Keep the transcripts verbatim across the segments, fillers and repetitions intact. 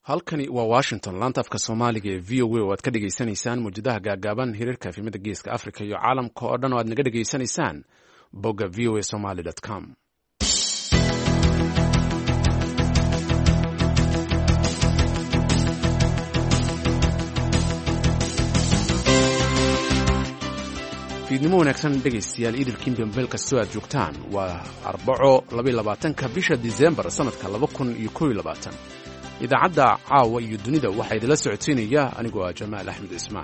halkani waa washington laanta afka soomaaliga ee v o a oo aad ka dhegaysanaysaan mawjadaha gaagaaban hiriirka efimada geeska africa iyo caalamka oo dhan oo aad naga dhegaysanaysaan bogga v o a somaly com fiidnimo wanaagsan dhegaystayaal idilkiin bambeel kastoo aad joogtaan waa arbaco labaatanka bisha disembar sannadka laba kun iyo kow iyo labaatan idaacadda caawa iyo dunida waxaa idinla socodsiinaya anigoo ah jamaal axmed cismaan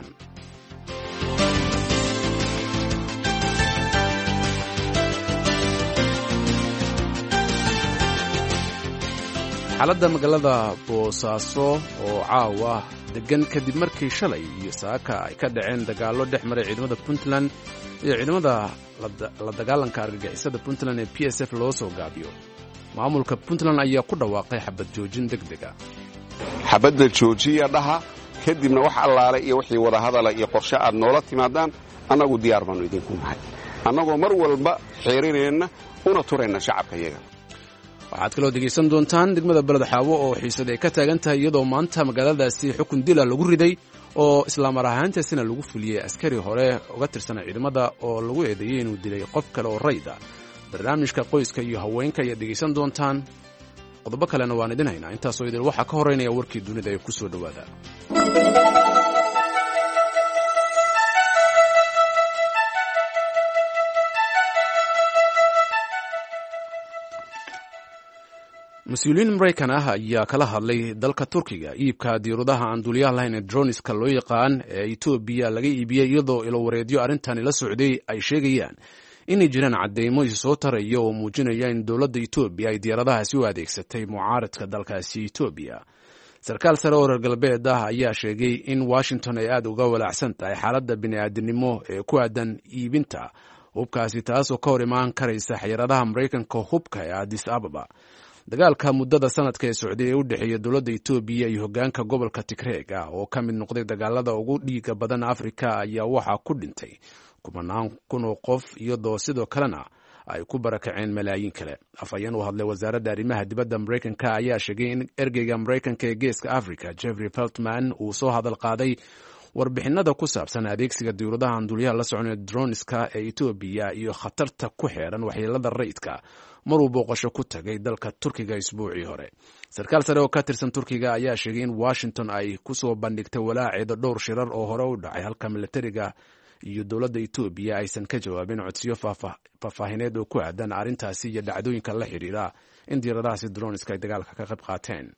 xaaladda magaalada boosaaso oo caawa degan kadib markii shalay iyo saaka ay ka dhaceen dagaallo dhex maray ciidamada puntland iyo ciidamada la dagaalanka argagixisada puntland ee p s f loo soo gaabiyo maamulka puntland ayaa ku dhawaaqay xabad joojin deg dega xabadda joojiya dhaha kadibna wax allaale iyo wixii wadahadala iyo qorshe aad noola timaadaan annagu diyaar baannu idinku nahay annagoo mar walba xeerinayna una turayna shacabka iyaga waxaad kaloo dhegaysan doontaan degmada beledxaawo oo xiisad ay ka taagan tahay iyadoo maanta magaaladaasi xukun dila lagu riday oo islaamar ahaantaasina lagu fuliyey askari hore uga tirsanay ciidamada oo lagu eedeeyey inuu dilay qof kale oo rayda barnaamijka qoyska iyo haweenka ayaad dhegaysan doontaan qodobo kalena waan idin haynaa intaasoo idil waxaa ka horeynaya warkii dunida ee ku soo dhowaada mas-uuliyiin maraykan ah ayaa kala hadlay dalka turkiga iibka diyaaradaha aan duuliyaha lahayn ee droniska loo yaqaan ee etoobiya laga iibiyey iyadoo ilowareedyo arrintani la socday ay sheegayaan inay jiraan cadeymo isoo taraya oo muujinaya in dowladda etoobiya ay diyaaradahaasi u adeegsatay mucaaradka dalkaasi etoobiya sarkaal sare oo reer galbeed ah ayaa sheegay in washington ay aad uga walaacsan tahay xaaladda bini'aadinimo ee ku aadan iibinta hubkaasi taasoo ka hor imaan karaysa xayiraadaha maraykanka hubka ee adis ababa dagaalka muddada sanadka ee socday ee u dhexeeya dowladda etoobiya iyo hoggaanka gobolka tigreeg ah oo ka mid noqday dagaalada ugu dhiiga badan afrika ayaa waxaa ku dhintay kumanaan kun oo qof iyadoo sidoo kalena ay ku barakaceen malaayiin kale afhayeen u hadlay wasaaradda arrimaha dibadda maraykanka ayaa sheegay in ergeyga maraykanka ee geeska africa jeffrey feltman uu soo hadal qaaday warbixinada ku saabsan adeegsiga diyuuradaha aan duuliyaha la soconee droniska ee etoobiya iyo khatarta ku xeeran waxyeelada rayidka maruu booqasho ku tagay dalka turkiga isbuucii hore sarkaal sare oo ka tirsan turkiga ayaa sheegay in washington ay ku soo bandhigtay walaaceeda dhowr shirar oo hore u dhacay halka milatariga iyo dowladda etoobiya aysan ka jawaabin codsiyo faahfaahineed oo ku aadan arrintaasi iyo dhacdooyinka la xidhiira in diyaaradahaasi droniska ay dagaalka ka qayb qaateen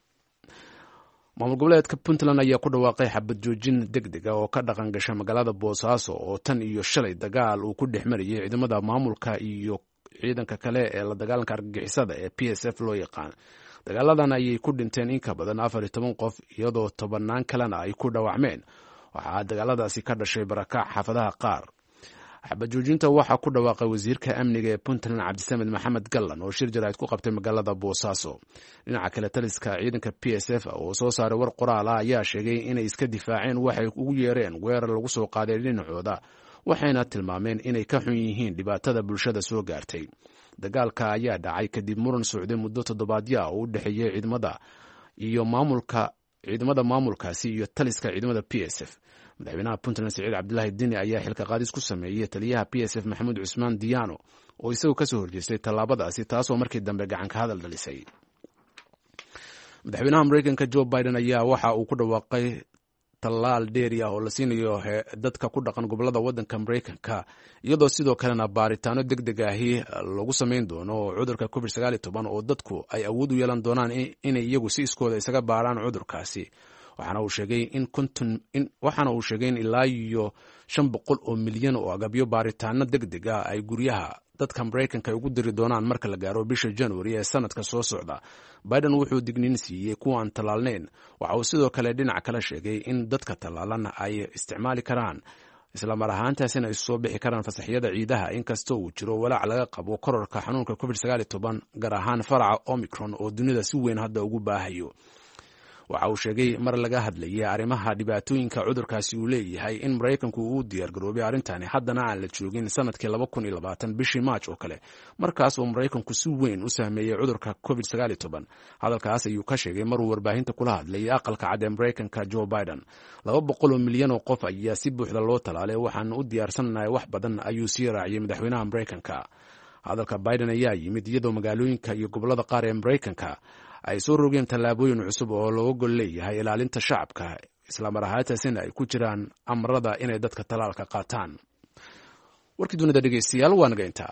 maamul goboleedka puntland ayaa ku dhawaaqay xabad joojin deg dega oo ka dhaqan gasha magaalada boosaaso oo tan iyo shalay dagaal uu ku dhex marayay ciidamada maamulka iyo ciidanka kale ee la dagaalanka argagixisada ee p s f loo yaqaan dagaaladan ayay ku dhinteen in ka badan afar iyo toban qof iyadoo tobannaan kalena ay ku dhaawacmeen waxaa dagaaladaasi ka dhashay barakac xaafadaha qaar xabad joojinta waxaa ku dhawaaqay wasiirka amniga ee puntland cabdisamed maxamed gallan oo shir jaraa'id ku qabtay magaalada boosaaso dhinaca kale taliska ciidanka p s f oo soo saaray war qoraal ah ayaa sheegay inay iska difaaceen waxay ugu yeereen weerar lagu soo qaaday dhinacooda waxayna tilmaameen inay ka xun yihiin dhibaatada bulshada soo gaartay dagaalka ayaa dhacay kadib muran socday muddo toddobaadyo ah oo u dhexeeyey ciidamada iyo maamulka ciidamada maamulkaasi iyo taliska ciidamada p s f madaxweynaha puntland siciid cabdilaahi dini ayaa xilka qaadis ku sameeyey taliyaha p s f maxamuud cusmaan diyaano oo isagoo ka soo horjeestay tallaabadaasi taasoo markii dambe gacan ka hadal dhalisay madaxweynaha maraykanka joe biden ayaa waxa uu ku dhawaaqay tallaal dheeri ah oo la siinayo dadka ku dhaqan gobolada waddanka maraykanka iyadoo sidoo kalena baaritaano deg deg ahi lagu samayn doono cudurka covid sagaal iyo toban oo dadku ay awood u yeelan doonaan inay iyagu si iskooda isaga baaraan cudurkaasi waxaana uu sheegay in konton in waxaana uu sheegay in ilaa iyo shan boqol oo milyan oo agabyo baaritaano deg deg ah ay guryaha dadka maraykanka ay ugu diri doonaan marka la gaaro bisha january ee sanadka soo socda biden wuxuu digniin siiyey kuwa aan tallaalnayn waxa uu sidoo kale dhinac kale sheegay in dadka tallaalan ay isticmaali karaan islamar ahaantaasina ay soo bixi karaan fasaxyada ciidaha inkastoo uu jiro walaac laga qabo kororka xanuunka covid sagaal iyo toban gaar ahaan faraca omicron oo dunida si weyn hadda ugu baahayo waxa uu sheegay mar laga hadlayay arrimaha dhibaatooyinka cudurkaasi uu leeyahay in maraykanku uu diyaar garoobay arrintani haddana aan la joogin sanadkii laba kun iyo labaatan bishii maaj oo kale markaas oo maraykanku si weyn u saameeyey cudurka covid sagaal iyo toban. hadalkaas ayuu ka sheegay maruu warbaahinta kula hadlayay aqalka cad ee maraykanka Joe Biden. laba boqol oo milyan oo qof ayaa si buuxda loo talaalay waxaan u diyaarsanahay wax badan ayuu sii raaciyay madaxweynaha maraykanka. hadalka Biden ayaa yimid iyadoo magaalooyinka iyo gobolada qaar ee maraykanka ay soo rogeen tallaabooyin cusub oo looga gol leeyahay ilaalinta shacabka isla mar ahaantaasina ay ku jiraan amarada inay dadka talaalka qaataan. warkii dunida dhegeystayaal waa naga intaa.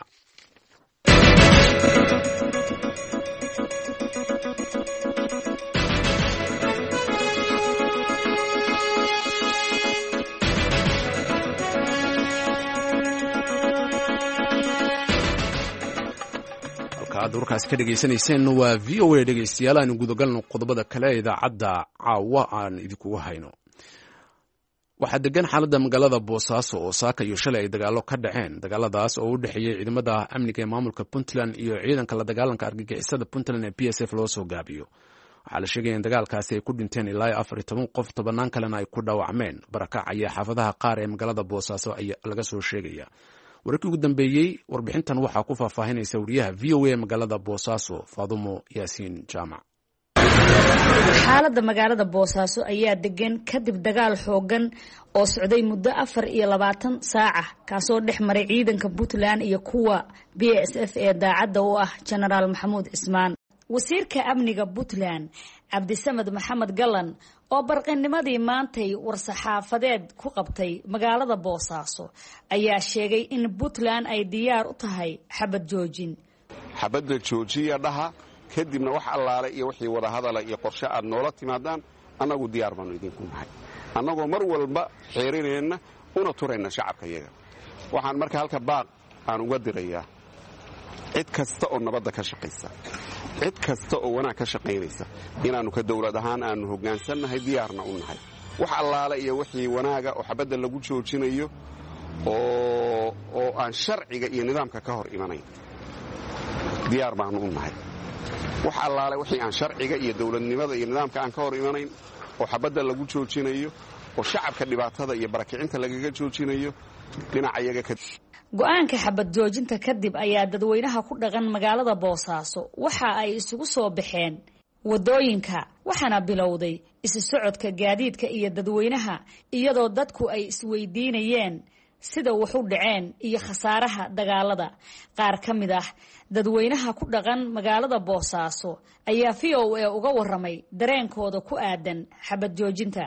warkaasi ka dhegaysanayseen waa v o a dhegeystayaal aanu gudagalno qodobada kale ee idaacadda caawa aan idinkugu hayno. waxaa degan xaaladda magaalada boosaaso oo saaka iyo shalay ay dagaalo ka dhaceen. dagaaladaas oo u dhexeeyey ciidamada amniga ee maamulka puntland iyo ciidanka la dagaalanka argagixisada puntland ee p s f loo soo gaabiyo. waxaa la sheegaya in dagaalkaasi ay ku dhinteen ilaa afar iyo toban qof, tobannaan kalena ay ku dhaawacmeen. barakac ayaa xaafadaha qaar ee magaalada boosaaso laga soo sheegaya. wararkii ugu dambeeyey warbixintan waxaa ku faahfaahinaysa wariyaha v o a magaalada boosaaso Faadumo Yaasiin Jaamac. xaaladda magaalada boosaaso ayaa degan kadib dagaal xoogan oo socday muddo afar iyo labaatan saaca kaasoo dhex maray ciidanka puntland iyo kuwa b s f ee daacadda u ah genaraal maxamuud cismaan. wasiirka amniga puntland cabdisamed maxamed galan oo barqinimadii maantay war-saxaafadeed ku qabtay magaalada boosaaso ayaa sheegay in puntland ay diyaar u tahay xabad joojin. xabadda joojiya dhaha kadibna wax allaale iyo wixii wada hadala iyo qorshe aad noola timaadaan annagu diyaar baannu idinku nahay annagoo mar walba xeerineenna una turayna shacabka yaga. waxaan marka halka baaq aan uga dirayaa cid kasta oo nabadda ka shaqaysa, cid kasta oo wanaag ka shaqaynaysa inaannu ka dawlad ahaan aannu hoggaansannahay, diyaarna u nahay. wax allaale iyo wixii wanaaga oo xabadda lagu joojinayo oo aan sharciga iyo nidaamka ka hor imanayn diyaar baannu u nahay. wax allaale wixii aan sharciga iyo dawladnimada iyo nidaamka aan ka hor imanayn oo xabadda lagu joojinayo oo shacabka dhibaatada iyo barakicinta lagaga joojinayo dhinacayaga ka go-aanka xabad joojinta kadib ayaa dadweynaha ku dhaqan magaalada boosaaso waxa ay isugu soo baxeen wadooyinka waxaana bilowday isu socodka gaadiidka iyo dadweynaha iyadoo dadku ay isweydiinayeen sida wax u dhaceen iyo khasaaraha dagaalada. qaar ka mid ah dadweynaha ku dhaqan magaalada boosaaso ayaa v o a uga waramay dareenkooda ku aadan xabad joojinta.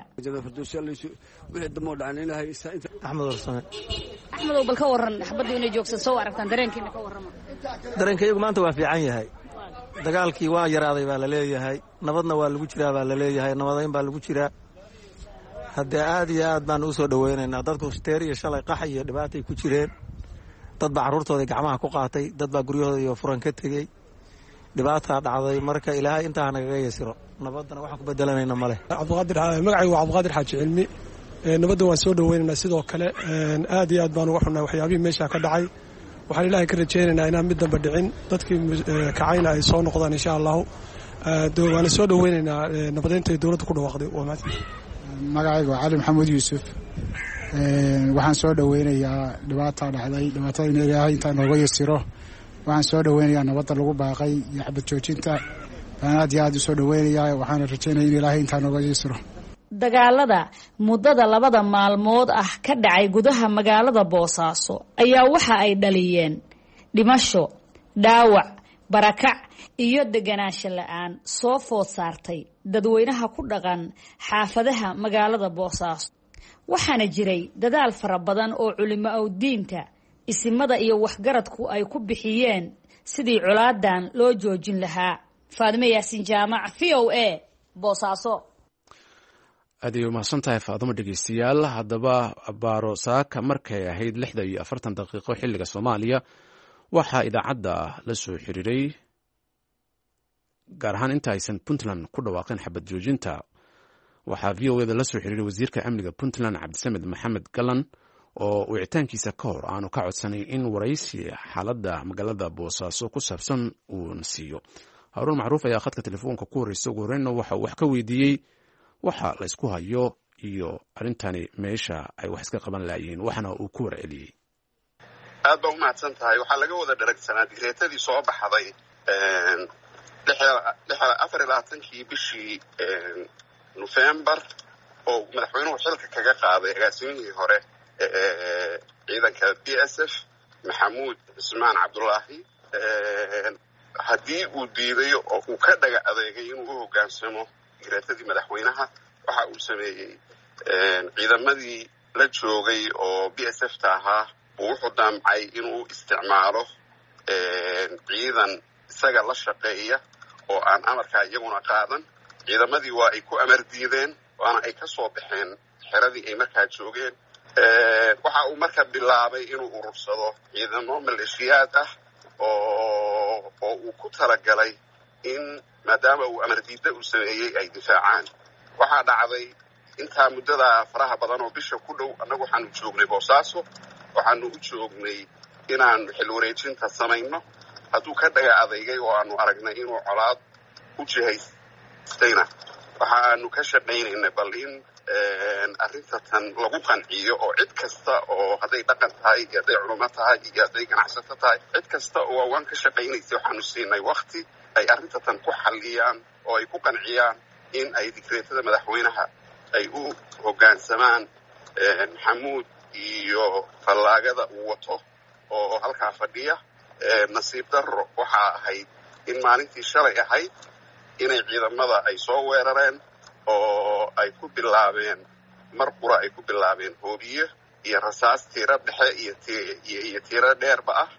axmedow bal ka waran xabaddu inay joogsan soo aragtaan dareenkiina ka warrama. dareenkayagu maanta waa fiican yahay. dagaalkii waa yaraaday baa la leeyahay, nabadna waa lagu jiraa baa la leeyahay, nabadayn baa lagu jiraa. haddee aad iyo aad baan u soo dhawaynaynaa. dadku steer iyo shalay qax iyo dhibaatay ku jireen. dad baa carruurtooda gacmaha ku qaatay, dad baa guryahooda iyo furan ka tegey. dhibaataa dhacday, marka ilaahay intaa nagaga yasiro. nabaddana waxaan ku bedelanayna ma leh. magacaygu waa cabdiqaadir xaaji cilmi. nabadda waan soo dhawaynaynaa. sidoo kale aad iyo aad baan uga xunnaa waxyaabihii meesha ka dhacay. waxaan ilaahay ka rajaynaynaa inaan mid damba dhicin, dadkii kacayna ay soo noqdaan insha allahu. waana soo dhawaynaynaa nabadeynta ay dowladda ku dhawaaqday. magacayga waa cali maxamuud yuusuf. waxaan soo dhawaynayaa dhibaataa dhacday, dhibaatada in ilaahay intaa nooga yasiro. waxaan soo dhawaynayaa nabadda lagu baaqay iyo xabad joojinta. waan aad iyo aad u soo dhawaynayaa, waxaana rajaynaya in ilaahay intaa nooga yasiro. dagaalada muddada labada maalmood ah ka dhacay gudaha magaalada boosaaso ayaa waxa ay dhaliyeen dhimasho, dhaawac, barakac iyo deganaansho la-aan soo food saartay dadweynaha ku dhaqan xaafadaha magaalada boosaaso. waxaana jiray dadaal fara badan oo culimo awdiinta, isimada iyo waxgaradku ay ku bixiyeen sidii colaadan loo joojin lahaa. Faadumo Yaasiin Jaamac, v o a boosaaso. aad ay umahadsan tahay Faadumo. dhegeystayaal, haddaba baaro saaka markay ahayd lixda iyo afartan daqiiqo xilliga Soomaaliya waxaa idaacadda la soo xiriiray gaar ahaan inta aysan Puntland ku dhawaaqin xabad joojinta. waxaa v o a da la soo xiriiray wasiirka amniga Puntland Cabdisamed Maxamed Galan oo wicitaankiisa ka hor aanu ka codsanay in waraysi xaaladda magaalada boosaaso ku saabsan uu siiyo. Haruun Macruuf ayaa khadka telefoonka ku horreysay ugu horreynna waxa uu wax ka weydiiyey waxa la isku hayo iyo arrintani meesha ay wax iska qaban laayeen waxana uu ku warceliyey. aad baa u mahadsan tahay. waxaa laga wada dharagsanaa digreetadii soo baxday afar iyo labaatankii bishii nofembar oo madaxweynuhu xilka kaga qaaday agaasimihii hore ciidanka b s f maxamuud cismaan cabdullaahi. haddii uu diiday oo uu ka dhaga adeegay inuu u hoggaansamo digreetadii madaxweynaha, waxa uu sameeyey ciidamadii la joogay oo b s f ta ahaa uu wuxuu damcay inuu isticmaalo ciidan isaga la shaqeeya oo aan amarkaa iyaguna qaadan. ciidamadii waa ay ku amar diideen, waana ay ka soo baxeen xeradii ay markaa joogeen. waxa uu marka bilaabay inuu urursado ciidamo maleeshiyaad ah oo oo uu ku talagalay in maadaama uu amar diidda uu sameeyey ay difaacaan. waxaa dhacday intaa muddada faraha badan oo bisha ku dhow annagu waxaanu joognay boosaaso, waxaanu u joognay inaanu xil wareejinta samayno. hadduu ka dhaga adeygay oo aanu aragnay inuu colaad u jihaystayna waxaanu ka shaqaynaynay bal in arrinta tan lagu qanciyo oo cid kasta oo hadday dhaqan tahay iyo hadday culummo tahay iyo hadday ganacsato tahay cid kasta oo awaan ka shaqaynaysay waxaanu siinay wakti ay arrinta tan ku xalliyaan oo ay ku qanciyaan in ay digreetada madaxweynaha ay u hoggaansamaan maxamuud iyo fallaagada uu wato oo halkaa fadhiya. nasiib darro waxaa ahayd in maalintii shalay ahayd inay ciidamada ay soo weerareen oo ay ku bilaabeen mar qura ay ku bilaabeen hoobiye iyo rasaas tiiro dhexe iyo tiiro dheerba ah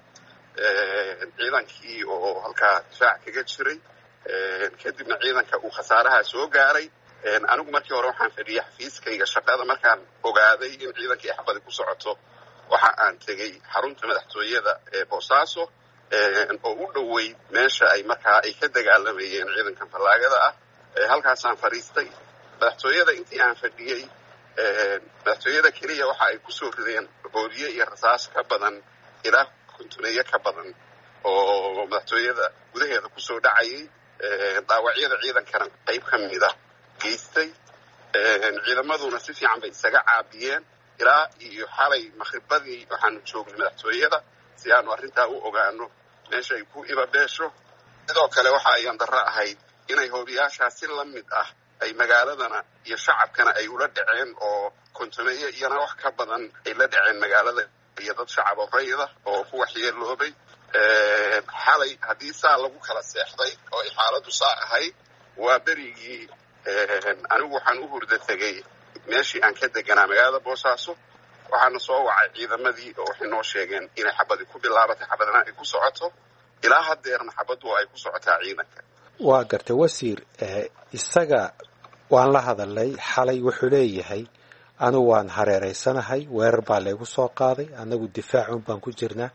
ciidankii oo halkaa difaac kaga jiray. kadibna ciidanka uu khasaaraha soo gaaray. anigu markii hore waxaan fadhiyay xafiiskayga shaqada. markaan ogaaday in ciidankii xabadi ku socoto waxa aan tegey xarunta madaxtooyada ee boosaaso oo u dhoweyd meesha ay markaa ay ka dagaalamayeen ciidankan fallaagada ah. halkaasaan fadhiistay. madaxtooyada intii aan fadhiyey madaxtooyada keliya waxa ay ku soo rideen hoobiye iyo rasaas ka badan ilaa kontuneeyo ka badan oo madaxtooyada gudaheeda kusoo dhacayay. dhaawacyada ciidankana qayb ka mida geystay. ciidamaduna si fiican bay isaga caabiyeen. ilaa iyo xalay maqribadii waxaanu joognay madaxtooyada si aanu arrintaa u ogaano meesha ay ku ibabeesho. sidoo kale waxa ayaan darro ahayd inay hoobiyaashaa si la mid ah ay magaaladana iyo shacabkana ay ula dhaceen oo kontumeeye iyana wax ka badan ay la dhaceen magaalada iyo dad shacab orayda oo ku waxyeeloobay. xalay haddii saa lagu kala seexday oo ay xaaladdu saa ahayd waa berigii anigu waxaan u hurda tegey meeshii aan ka deganaa magaalada boosaaso. waxaana soo wacay ciidamadii oo waxay noo sheegeen inay xabadi ku bilaabatay, xabadna ay ku socoto. ilaa haddeerna xabaddu ay ku socotaa ciidanka. waa gartay wasiir, isaga waan la hadalay xalay. wuxuu leeyahay anigu waan hareereysanahay, weerar baa laygu soo qaaday, anagu difaacun baan ku jirnaa.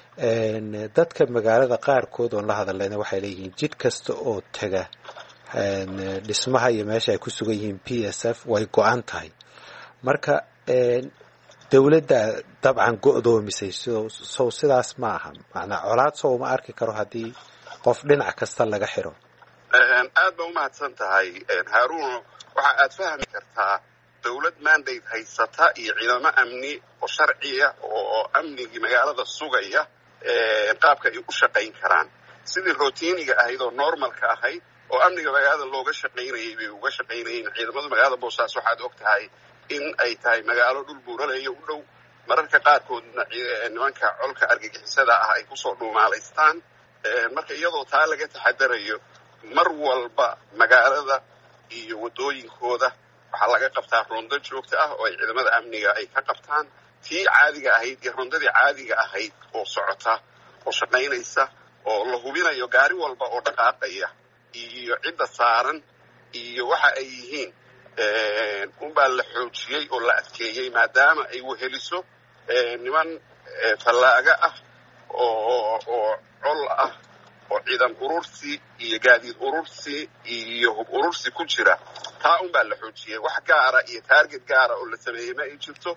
dadka magaalada qaarkood oon la hadallayna waxay leeyihiin jid kasta oo taga dhismaha iyo meesha ay ku sugan yihiin p s f way go-an tahay. marka dawladda dabcan go'doomisay sow sidaas ma aha. macnaa colaad sow ma arki karo haddii qof dhinac kasta laga xiro. aad ba umahadsan tahay haaruuno. waxa aad fahmi kartaa dawlad mandate haysata iyo ciidamo amni oo sharciya oo amnigii magaalada sugaya qaabka ay u shaqayn karaan sidii routiniga ahayd oo normalka ahayd oo amniga magaalada looga shaqaynayay bay uga shaqaynayeen. ciidamada magaalada boosaaso waxaad og tahay in ay tahay magaalo dhul buuraleeya u dhow. mararka qaarkoodna nimanka colka argagixisada ah ay kusoo dhuumaalaystaan. marka iyadoo taa laga taxadarayo mar walba magaalada iyo waddooyinkooda waxaa laga qabtaa rondo joogta ah oo ay ciidamada amniga ay ka qabtaan. tii caadiga ahayd iyo rondadii caadiga ahayd oo socota oo shaqaynaysa oo la hubinayo gaari walba oo dhaqaaqaya iyo cidda saaran iyo waxa ay yihiin unbaa la xoojiyey oo la adkeeyey maadaama ay weheliso niman fallaaga ah oo oo col ah oo ciidan urursi iyo gaadiid urursi iyo hub urursi ku jira. taa unbaa la xoojiyey. wax gaara iyo taarget gaara oo la sameeyey ma ay jirto.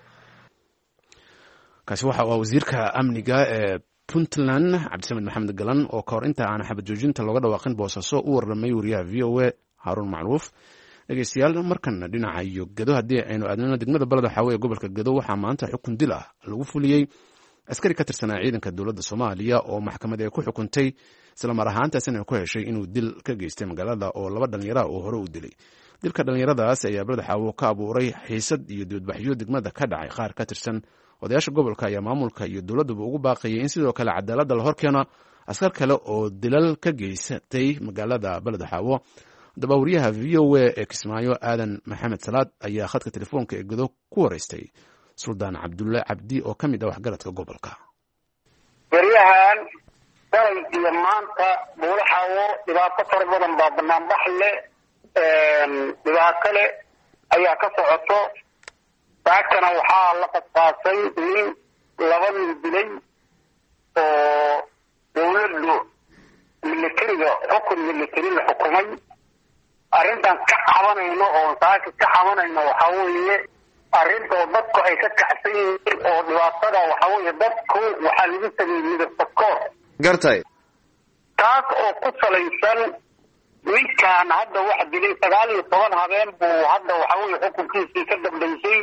kaasi waxa waa wasiirka amniga ee puntland cabdisamed maxamed galan oo kahor inta aan xabad joojinta looga dhawaaqin boosaaso u warramay wariyaha v o a haaruun macruuf. dhegeystayaal markana dhinaca iyo Gado haddii aynu aadnana degmada Balad Xaawo ee gobolka Gado waxaa maanta xukun dil ah lagu fuliyay askari ka tirsanaa ciidanka dowladda Soomaaliya oo maxkamad ay ku xukuntay isla mar ahaantaasina ku heshay inuu dil ka geystay magaalada oo laba dhalinyaro oo hore u dilay. dilka dhalinyaradaas ayaa Balad Xaawo ka abuuray xiisad iyo dibadbaxyo degmada ka dhacay. qaar ka tirsan odayaasha gobolka ayaa maamulka iyo dowladduba ugu baaqayay in sidoo kale cadaaladda la horkeeno askar kale oo dilal ka geysatay magaalada Balad Xaawo. dabaawriyaha V O A ee Kismaayo Aadan Maxamed Salaad ayaa khadka telefoonka ee Gado ku wareystay Suldaan Cabdulle Cabdi oo ka mid ah waxgaradka gobolka. Gariyahan dalay iyo maanta Balad Xaawo dhibaato fara badan baa banaanbax leh dhibaato leh ayaa ka socoto. baakana waxaa la qasbaasay nin laba nin dilay oo dowladdu militariga xukun militari la xukumay. arrintan ka cabanayno oo saaka ka cabanayno waxaa weeye arrinta dadku ay ka kacsan yihiin oo dhibaatada waxaa weeye dadku waxaa lagu sameeyey midabta koor gartay taas oo ku salaysan ninkan hadda wax dilay sagaal iyo toban habeen buu hadda waxaa weeye xukunkiisii ka dambeysay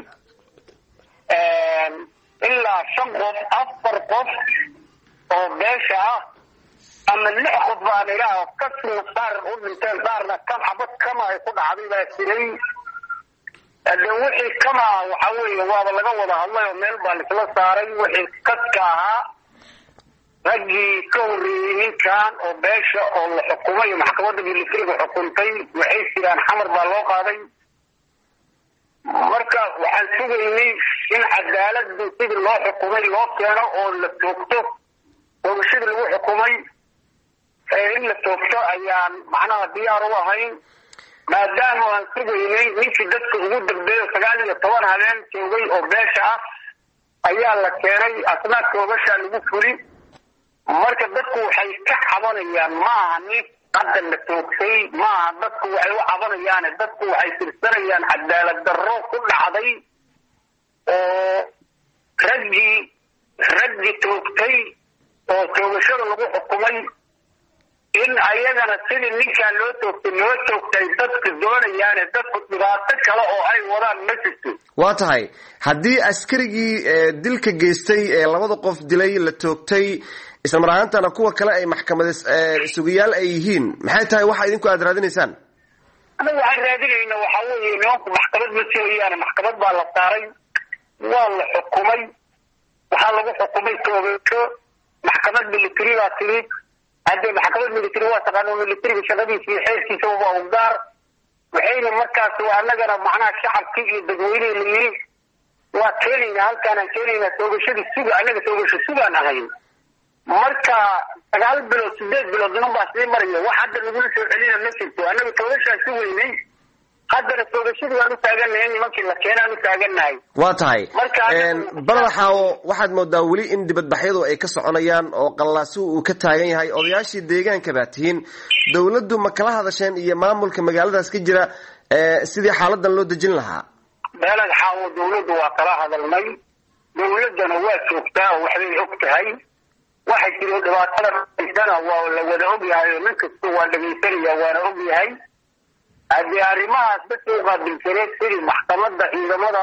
ilaa shan qof afar qof oo beesha ah ama lix qof baan ilaaha kasina qaar u dhinteen qaarna kan xabad kama ay ku dhacday baa jiray. hadde wixii kama waxaa weeye waaba laga wada hadlay oo meel baa laisla saaray. wixii kaska ahaa raggii ka horreeyey ninkan oo beesha oo la xukumay maxkamadda militariga xukuntay waxay jiraan xamar baa loo qaaday. marka waxaan sugaynay in cadaaladdu sidii loo xukumay loo keeno oo la toogto doogashadii lagu xukumay in la toogto ayaan macnaha diyaar u ahayn maadaama aan sugaynay ninkii dadka ugu dambeeyo sagaal iyo toban habeen joogay oo beesha ah ayaa la keenay asna toogashaa lagu fuli. marka dadku waxay ka cabanayaan maaha nin hadda la toogtay maaha dadku waxay u cabanayaan dadku waxay tirsanayaan cadaalad darro ku dhacday oo raggii raggii toogtay oo toogashada lagu xukumay in ayagana sidii ninkaan loo toogtay loo toogtay dadku doonayaane dadku dhibaato kale oo ay wadaan ma jirto. waa tahay haddii askarigii dilka geystay ee labada qof dilay la toogtay isla mar ahaantana kuwa kale ay maxkamad sugayaal ay yihiin maxay tahay waxa idinku aad raadinaysaan? anagu waxaan raadinayna waxaa weeye nimanku maxkamad ma sugayaan maxkamad baa la saaray waa la xukumay waxaa lagu xukumay toogasho maxkamad militari baa timid. hadde maxkamad militari waa taqaano militariga shaqadiisa iyo xeerkiisa waa u gaar waxayna markaas annagana macnaha shacabkii iyo dadweynehi la yiri waa keenayna halkaanaan keenayna toogashadii suga annaga toogasho sugaan ahayn. marka sagaal bilood sideed bilood niman baa sii maraya wax hadda lagula soo celina ma jirto. annaga toogashaan sugaynay haddana toogashadii waan u taagannahay nimankii la keenaan u taagannahay. waa tahay Balad Xaawo waxaad moodaa weli in dibadbaxyadu ay ka soconayaan oo qallaasuhu uu ka taagan yahay. odayaashii deegaanka baa tihiin dowladdu ma kala hadasheen iyo maamulka magaaladaas ka jira sidii xaaladan loo dejin lahaa? Balad Xaawo dowladdu waa kala hadalnay dowladdana waa joogtaa oo waxbay og tahay. waxay jiro dhibaatada haysana waa la wada og yahay oo nin kasta waa dhegeysanaya waana og yahay. haddii arrimahaas dadka u qaabilsaneed sidii maxkamadda ciidamada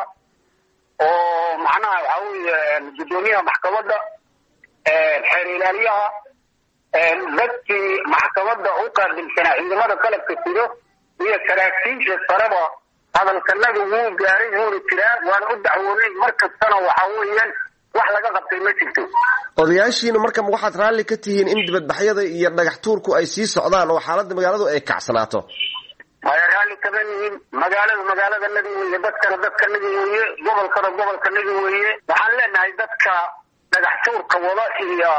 oo macnaha waxaa weeye guddoomiyaha maxkamadda xeer ilaaliyaha dadkii maxkamadda u qaabilsanaa ciidamada qalabka sido iyo saraakiisha sareba hadalkanaga wuu gaaray wuuna jiraa waana u dacwoonay mar kastana waxaa weeyaan wax laga qabtay ma jirto. odayaashiina marka waxaad raalli ka tihiin in dibadbaxyada iyo dhagax tuurku ay sii socdaan oo xaaladda magaaladu ay kacsanaato? maya raalli kama nihin. magaalada magaaladanagi weeye dadkana dadkanagi weeye gobolkana gobolkanagi weeye. waxaan leenahay dadka dhagax tuurka wada iyo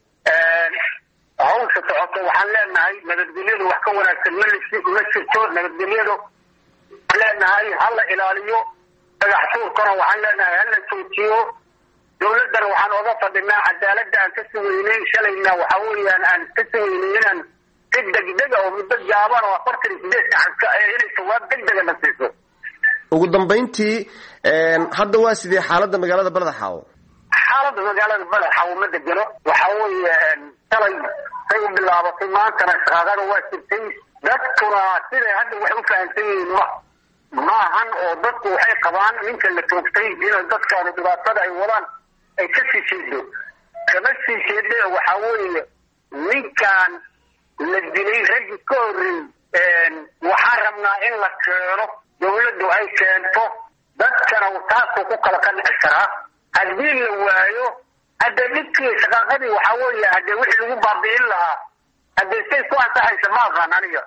hawsha socoto waxaan leenahay nabadgelyadu wax ka wanaagsan ma ma jirto. nabadgelyadu waxaan leenahay hala ilaaliyo dhagax tuurkana waxaan leenahay hala joojiyo. dowladdana waxaan oga fadhinaa cadaaladda aan ka sugeynay shalayna waxaa weeyaan aan ka sugeynay inaan si degdega oo muddo gaaban oo afartan iyo sideed saacadka inay jawaab degdega na siiso. ugu dambayntii hadda waa sidee xaaladda magaalada Balad Xaawo? xaaladda magaalada Balad Xaawo ma degano. waxaa weeye shalay say u bilaabatay maantana shaqaaqada waa jirtay dadkuna siday hadda wax u fahamsan yihiin ma maahan oo dadku waxay qabaan ninka la toogtay in dadkaanu dhibaatada ay wadaan ay ka sii jeedo kama sii jeedo waxa weeye ninkan la dilay raggi ka horreey waxaan rabnaa in la keeno dawladdu ay keento dadkana taasoo ku kala qanci karaa haddii la waayo hadda dhibkii shaqaaqadii waxa weeye hadda wixii lagu baabi'in lahaa hadda say ku ansaxaysa ma aqaan aniga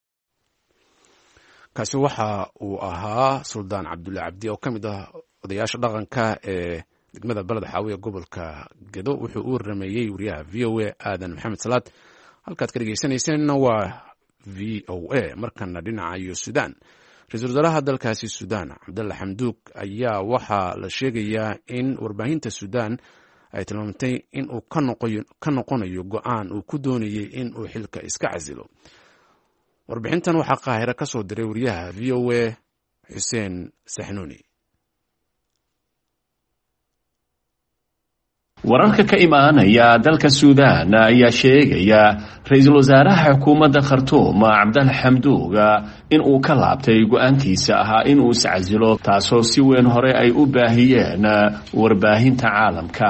kaasi waxa uu ahaa suldaan cabdulle cabdi oo ka mid ah odayaasha dhaqanka ee degmada beled xaawiya gobolka gedo wuxuu u warameeyey wariyaha v o a aadan maxamed salaad halkaad ka dhegeysanaysanna waa v o a markana dhinaca iyo suudaan ra-iisul wasaaraha dalkaasi suudaan cabdalla xamduug ayaa waxaa la sheegayaa in warbaahinta suudaan ay tilmaamtay in uu ka noqonayo go-aan uu ku doonayay in uu xilka iska casilo warbixintan waxaa qaahiro ka soo diray wariyaha v o a xuseen saxnuuni wararka ka imaanaya dalka suudaan ayaa sheegaya ra-iisul wasaaraha xukuumadda khartuum cabdalla xamduug in uu ka laabtay go-aankiisa ahaa in uu iscasilo taasoo si weyn hore ay u baahiyeen warbaahinta caalamka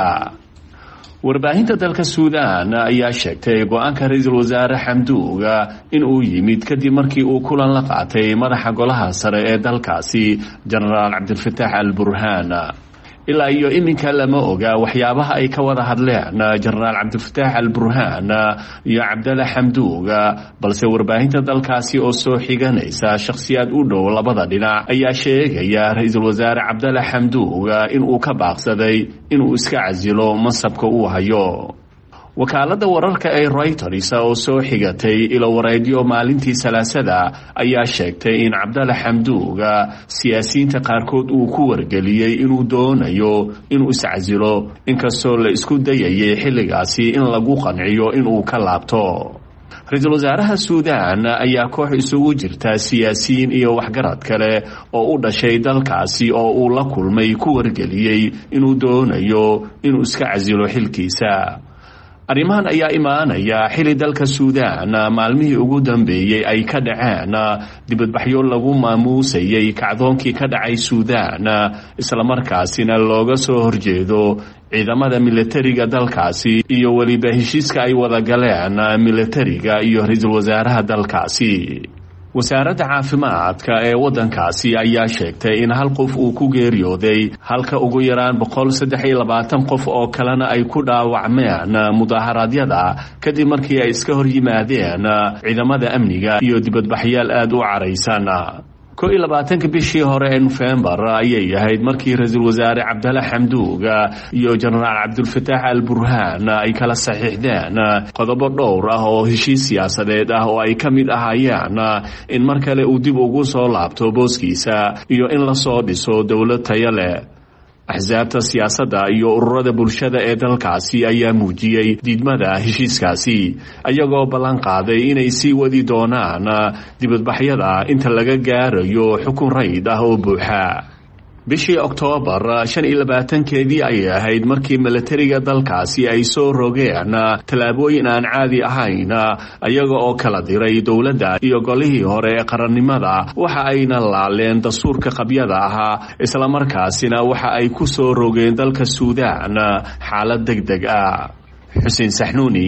warbaahinta dalka suudaan ayaa sheegtay go-aanka ra-iisul wasaare xamduug in uu yimid kadib markii uu kulan la qaatay madaxa golaha sare ee dalkaasi jenaraal cabdilfataax al burhaan ilaa iyo iminka lama oga waxyaabaha ay ka wada hadleen jenaraal cabdilfataax al burhaan iyo cabdalla xamduug balse warbaahinta dalkaasi oo soo xiganaysa shakhsiyaad u dhow labada dhinac ayaa sheegaya ra-iisul wasaare cabdalla xamduug inuu ka baaqsaday inuu iska casilo mansabka uu hayo wakaaladda wararka ee Reuters oo soo xigatay ilo wareedyo maalintii salaasada ayaa sheegtay in cabdalla xamduug siyaasiyiinta qaarkood uu ku wargeliyey inuu doonayo inuu iscasilo inkastoo la isku dayayay xilligaasi in lagu qanciyo inuu ka laabto ra-iisul wasaaraha suudaan ayaa koox isugu jirta siyaasiyiin iyo waxgarad kale oo u dhashay dalkaasi oo uu la kulmay ku wargeliyey inuu doonayo inuu iska casilo xilkiisa arrimahan ayaa imaanaya xili dalka suudaan maalmihii ugu dambeeyey ay ka dhaceen dibadbaxyo lagu maamuusayay kacdoonkii ka dhacay suudaan islamarkaasina looga soo horjeedo ciidamada militariga dalkaasi iyo weliba heshiiska ay wada galeen militariga iyo ra-iisul wasaaraha dalkaasi wasaaradda caafimaadka ee waddankaasi ayaa sheegtay in hal qof uu ku geeriyooday halka ugu yaraan boqol saddex iyo labaatan qof oo kalena ay ku dhaawacmeen mudaaharaadyada kadib markii ay iska hor yimaadeen ciidamada amniga iyo dibadbaxyaal aada u caraysan ko iyo labaatanka bishii hore ee Nofembar ayay ahayd markii ra-iisul wasaare cabdalla xamduug iyo jenaraal cabdilfataax al burhaan ay kala saxiixdeen qodobo dhowr ah oo heshiis siyaasadeed ah oo ay ka mid ahaayeen in mar kale uu dib ugu soo laabto booskiisa iyo in la soo dhiso dowlad tayo leh axsaabta siyaasadda iyo ururada bulshada ee dalkaasi ayaa muujiyey diidmada heshiiskaasi ayagoo ballan qaaday inay sii wadi doonaan dibadbaxyada inta laga gaarayo xukun rayd ah oo buuxa bishii Oktoobar shan iyo labaatankeedii ayay ahayd markii militariga dalkaasi ay soo rogeen tallaabooyin aan caadi ahayn ayaga oo kala diray dowladda iyo golihii hore ee qarannimada waxa ayna laaleen dastuurka qabyada ahaa islamarkaasina waxa ay ku soo rogeen dalka suudaan xaalad degdeg ah xuseen saxnuuni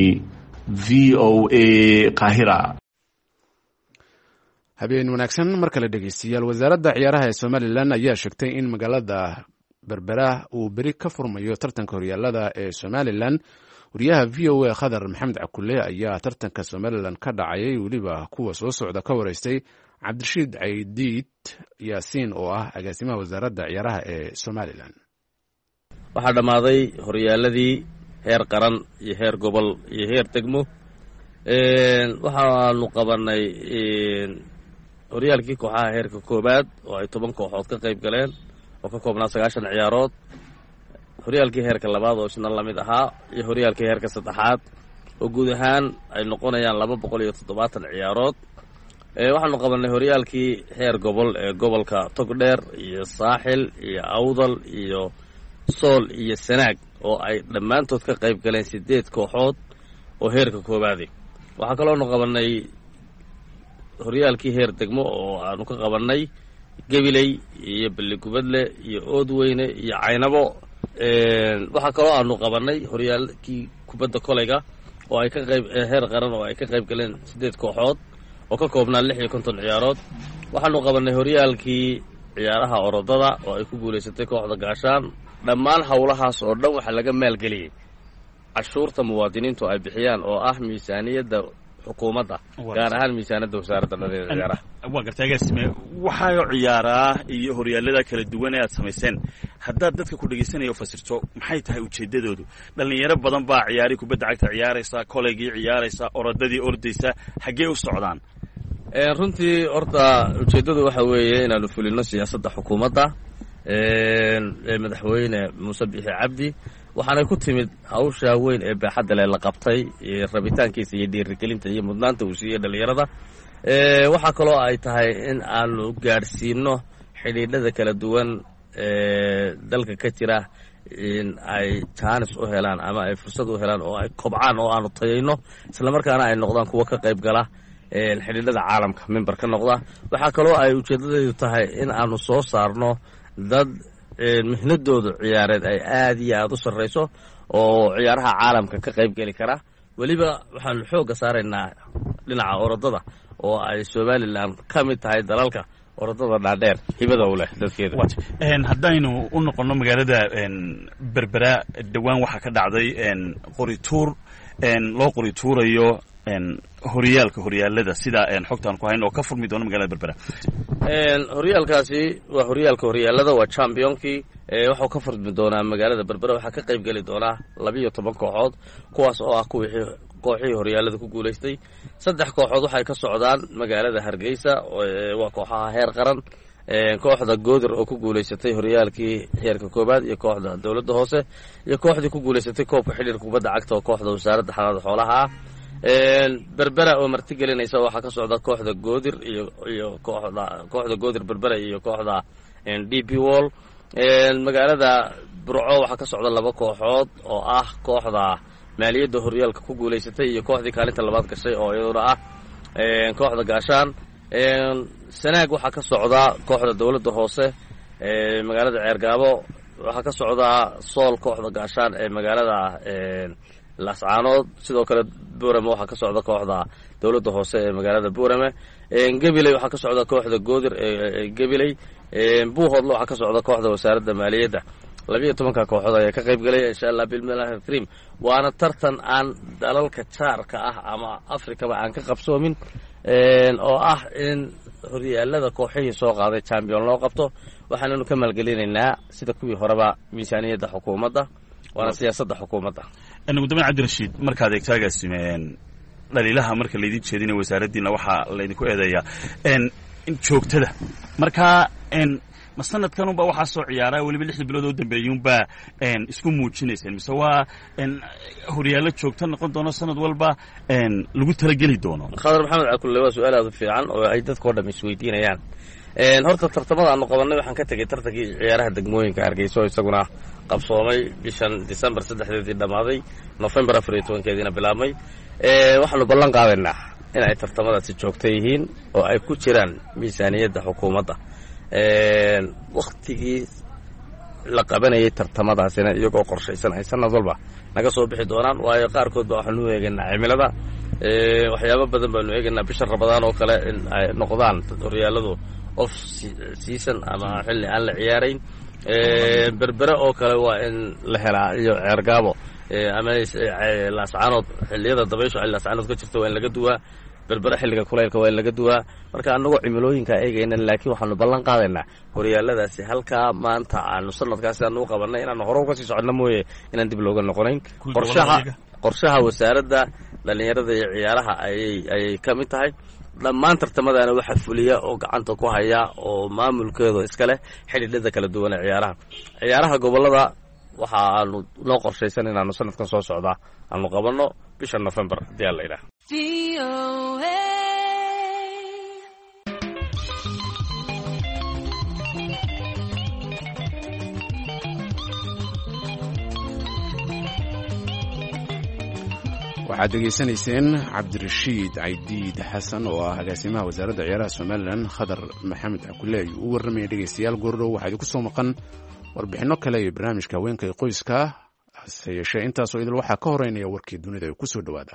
v o a Qaahira habeen wanaagsan mar kale dhegeystayaal wasaaradda ciyaaraha ee Somaliland ayaa sheegtay in magaalada Berbera uu beri ka furmayo tartanka horyaalada ee Somaliland wariyaha v o a Khadar Maxamed Cakulle ayaa tartanka Somaliland ka dhacay waliba kuwa soo socda ka wareystay Cabdirashiid Caydiid Yaasiin oo ah agaasimaha wasaaradda ciyaaraha ee Somaliland waxaa dhamaaday horyaaladii heer qaran iyo heer gobol iyo heer degmo ee waxaanu qabanay horyaalkii kooxaha heerka koobaad oo ay toban kooxood ka qayb galeen oo ka koobnaa sagaashan ciyaarood horyaalkii heerka labaad oo isna lamid ahaa iyo horyaalkii heerka saddexaad oo guud ahaan ay noqonayaan laba boqol iyo toddobaatan ciyaarood waxaanu qabanay horyaalkii heer gobol ee gobolka Togdheer iyo Saaxil iyo Awdal iyo Sool iyo Sanaag oo ay dhammaantood ka qayb galeen sideed kooxood oo heerka koobaad waxaa kaloo nu qabanay horyaalkii heer degmo oo aanu ka qabanay gabiley iyo balligubadle iyo oodweyne iyo caynabo waxaa kaloo aanu qabannay horyaalkii kubadda kolayga oo ay ka qayb heer qaran oo ay ka qayb galeen siddeed kooxood oo ka koobnaa lix iyo konton ciyaarood waxaanu qabannay horyaalkii ciyaaraha orodada oo ay ku guulaysatay kooxda gaashaan dhammaan howlahaas oo dhan waxaa laga maalgeliyey cashuurta muwaadiniintu ay bixiyaan oo ah miisaaniyadda xukuumadda gaar ahaan miisaaniyadda wasaaradda dhalinyarada ciyaaraha waa gartay agaasime waxaayo ciyaaraa iyo horyaalada kala duwan ee aad samayseen haddaad dadka ku dhegaysanaya u fasirto maxay tahay ujeeddadoodu dhallinyaro badan baa ciyaari kubadda cagta ciyaaraysa koleygii ciyaaraysa orodadii ordaysa xaggee u socdaan runtii horta ujeeddadu waxa weeye inaanu fulino siyaasadda xukuumadda ee madaxweyne muuse bixi cabdi waxaanay ku timid hawsha weyn ee baaxadda leh la qabtay rabitaankiisa iyo dhiirigelinta iyo mudnaanta uu siiyey dhallinyarada waxaa kaloo ay tahay in aanu gaadhsiino xidhiidhada kala duwan ee dalka ka jira in ay jaanis u helaan ama ay fursad u helaan oo ay kobcaan oo aanu tayayno islamarkaana ay noqdaan kuwa ka qayb gala xidhiidhada caalamka member ka noqda waxaa kaloo ay ujeeddadeedu tahay in aanu soo saarno dad mihnadooda ciyaareed ay aad iyo aad u sarrayso oo ciyaaraha caalamka ka qayb geli kara weliba waxaanu xoogga saaraynaa dhinaca orodada oo ay somalilan ka mid tahay dalalka orodada dhaadheer hibada u leh dadkeeda haddaynu u noqonno magaalada berbera dhowaan waxaa ka dhacday qorituur loo qorituurayo horyaalka horyaalada sida xogtaan ku hayn oo ka furmi doona magaalada berbera horyaalkaasi waa horyaalka horyaalada waa championkii waxuu ka furmi doonaa magaalada berbera waxaa ka qayb geli doonaa labiiyo toban kooxood kuwaas oo ah kuwii kooxihii horyaalada ku guulaystay saddex kooxood waxay ka socdaan magaalada hargeysa waa kooxaha heer qaran kooxda goodir oo ku guulaysatay horyaalkii heerka koobaad iyo kooxda dowladda hoose iyo kooxdii ku guulaysatay koobka xidhiirka kubadda cagta oo kooxda wasaaradda xanaanada xoolaha ah berbera oo marti gelinaysa waxaa ka socda kooxda goodir iyo iyo kooxda kooxda goodir berbera iyo kooxda d p wall magaalada burco waxaa ka socda laba kooxood oo ah kooxda maaliyadda horyaalka ku guulaysatay iyo kooxdii kaalinta labaad gashay oo iyaduna ah kooxda gaashaan sanaag waxaa ka socda kooxda dowladda hoose magaalada ceergaabo waxaa ka socda sool kooxda gaashaan ee magaalada lascaanood sidoo kale buurame waxaa ka socda kooxda dowladda hoose ee magaalada buurame gabiley waxaa ka socda kooxda goodir ee gabiley buuhoodle waxaa ka socda kooxda wasaaradda maaliyadda labiiyo tobanka kooxood ayaa ka qayb galaya insha allah bilmilahi kariim waana tartan aan dalalka jaarka ah ama afrikaba aan ka qabsoomin oo ah in horyaalada kooxihii soo qaaday champion loo qabto waxaananu ka maalgelinaynaa sida kuwii horeba miisaaniyadda xukuumadda waana siyaasadda xukuumadda ugu dambeyn cabdirashiid markaad eegto agaasimeen dhaliilaha marka laydin jeedinaya wasaaraddiina waxaa laydinku eedeeyaa joogtada markaa ma sanadkanunba waxaa soo ciyaaraa weliba lixdii bilood oo dambeeyuunbaa isku muujinayseen mise waa horyaallo joogto noqon doono sanad walba lagu talageli doono khadar maxamed cakulle waa su-aal aad u fiican oo ay dadkao dham isweydiinayaan horta tartamada aanu qabannay waxaan ka tegey tartankii ciyaaraha degmooyinka hargeysa oo isaguna qabsoomay bishan december saddexdeedii dhammaaday november afar iyo tobankeediina bilaabmay waxaanu ballan qaadaynaa in ay tartamadaasi joogto yihiin oo ay ku jiraan miisaaniyadda xukuumadda waktigii la qabanayay tartamadaasina iyagoo qorshaysan ay sanad walba naga soo bixi doonaan waayo qaarkood baa waxaanu eegaynaa cimilada waxyaabo badan baanu eegaynaa bisha rabadaan oo kale in ay noqdaan horyaaladu off season ama xilli aan la ciyaarayn berbere oo kale waa in la helaa iyo ceergaabo ama laascaanood xilliyada dabayshu ay laascaanood ka jirto waa in laga duwaa berbere xilliga kulaylka waa in laga duwaa marka annagoo cimilooyinkaa eegayna laakiin waxaanu ballan qaadaynaa horyaaladaasi halkaa maanta aanu sanadkaasi aanu u qabannay inaanu hore uga sii soconno mooye inaan dib looga noqonayn qorshaha qorshaha wasaaradda dhallinyarada iyo ciyaaraha ayay ayay ka mid tahay dhammaan tartamadaana waxaa fuliya oo gacanta ku haya oo maamulkeedu iska leh xidhiidhada kala duwan ee ciyaaraha ciyaaraha gobollada waxa aanu noo qorshaysan inaanu sanadkan soo socdaa aanu qabanno bisha november haddii aan la yidhaah waxaad degeysanayseen cabdirashiid caydiid xasan oo ah agaasimaha wasaaradda ciyaaraha somalilan khadar maxamed akule ayuu u warramaya dhegeystayaal goordhow waxaa idinku soo maqan warbixinno kale iyo barnaamijka haweenka ee qoyska hase yeeshee intaasoo idil waxaa ka horeynaya warkii dunida ee ku soo dhowaada.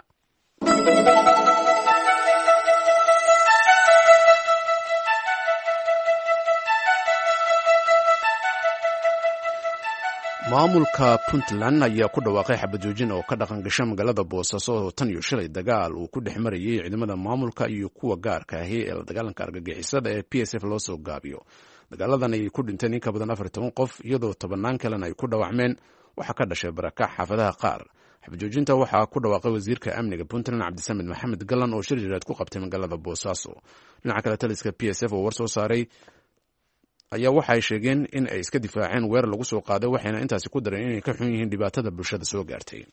maamulka puntland ayaa ku dhawaaqay xabad joojin oo ka dhaqan gasha magaalada boosaaso oo tan iyo shalay dagaal uu ku dhex marayay ciidamada maamulka iyo kuwa gaarka ahi ee la dagaalanka argagixisada ee p s f loo soo gaabiyo. dagaaladan ayay ku dhinteen in ka badan afar iyo toban qof iyadoo tobannaan kalena ay ku dhaawacmeen. waxaa ka dhashay barakac xaafadaha qaar. xabad joojinta waxaa ku dhawaaqay wasiirka amniga puntland cabdisamed maxamed galan oo shir jiraad ku qabtay magaalada boosaaso. dhinaca kale taliska p s f oo war soo saaray ayaa waxa ay sheegeen in ay iska difaaceen weerar lagu soo qaaday waxayna intaasi ku dareen inay ka xun yihiin dhibaatada bulshada soo gaartay.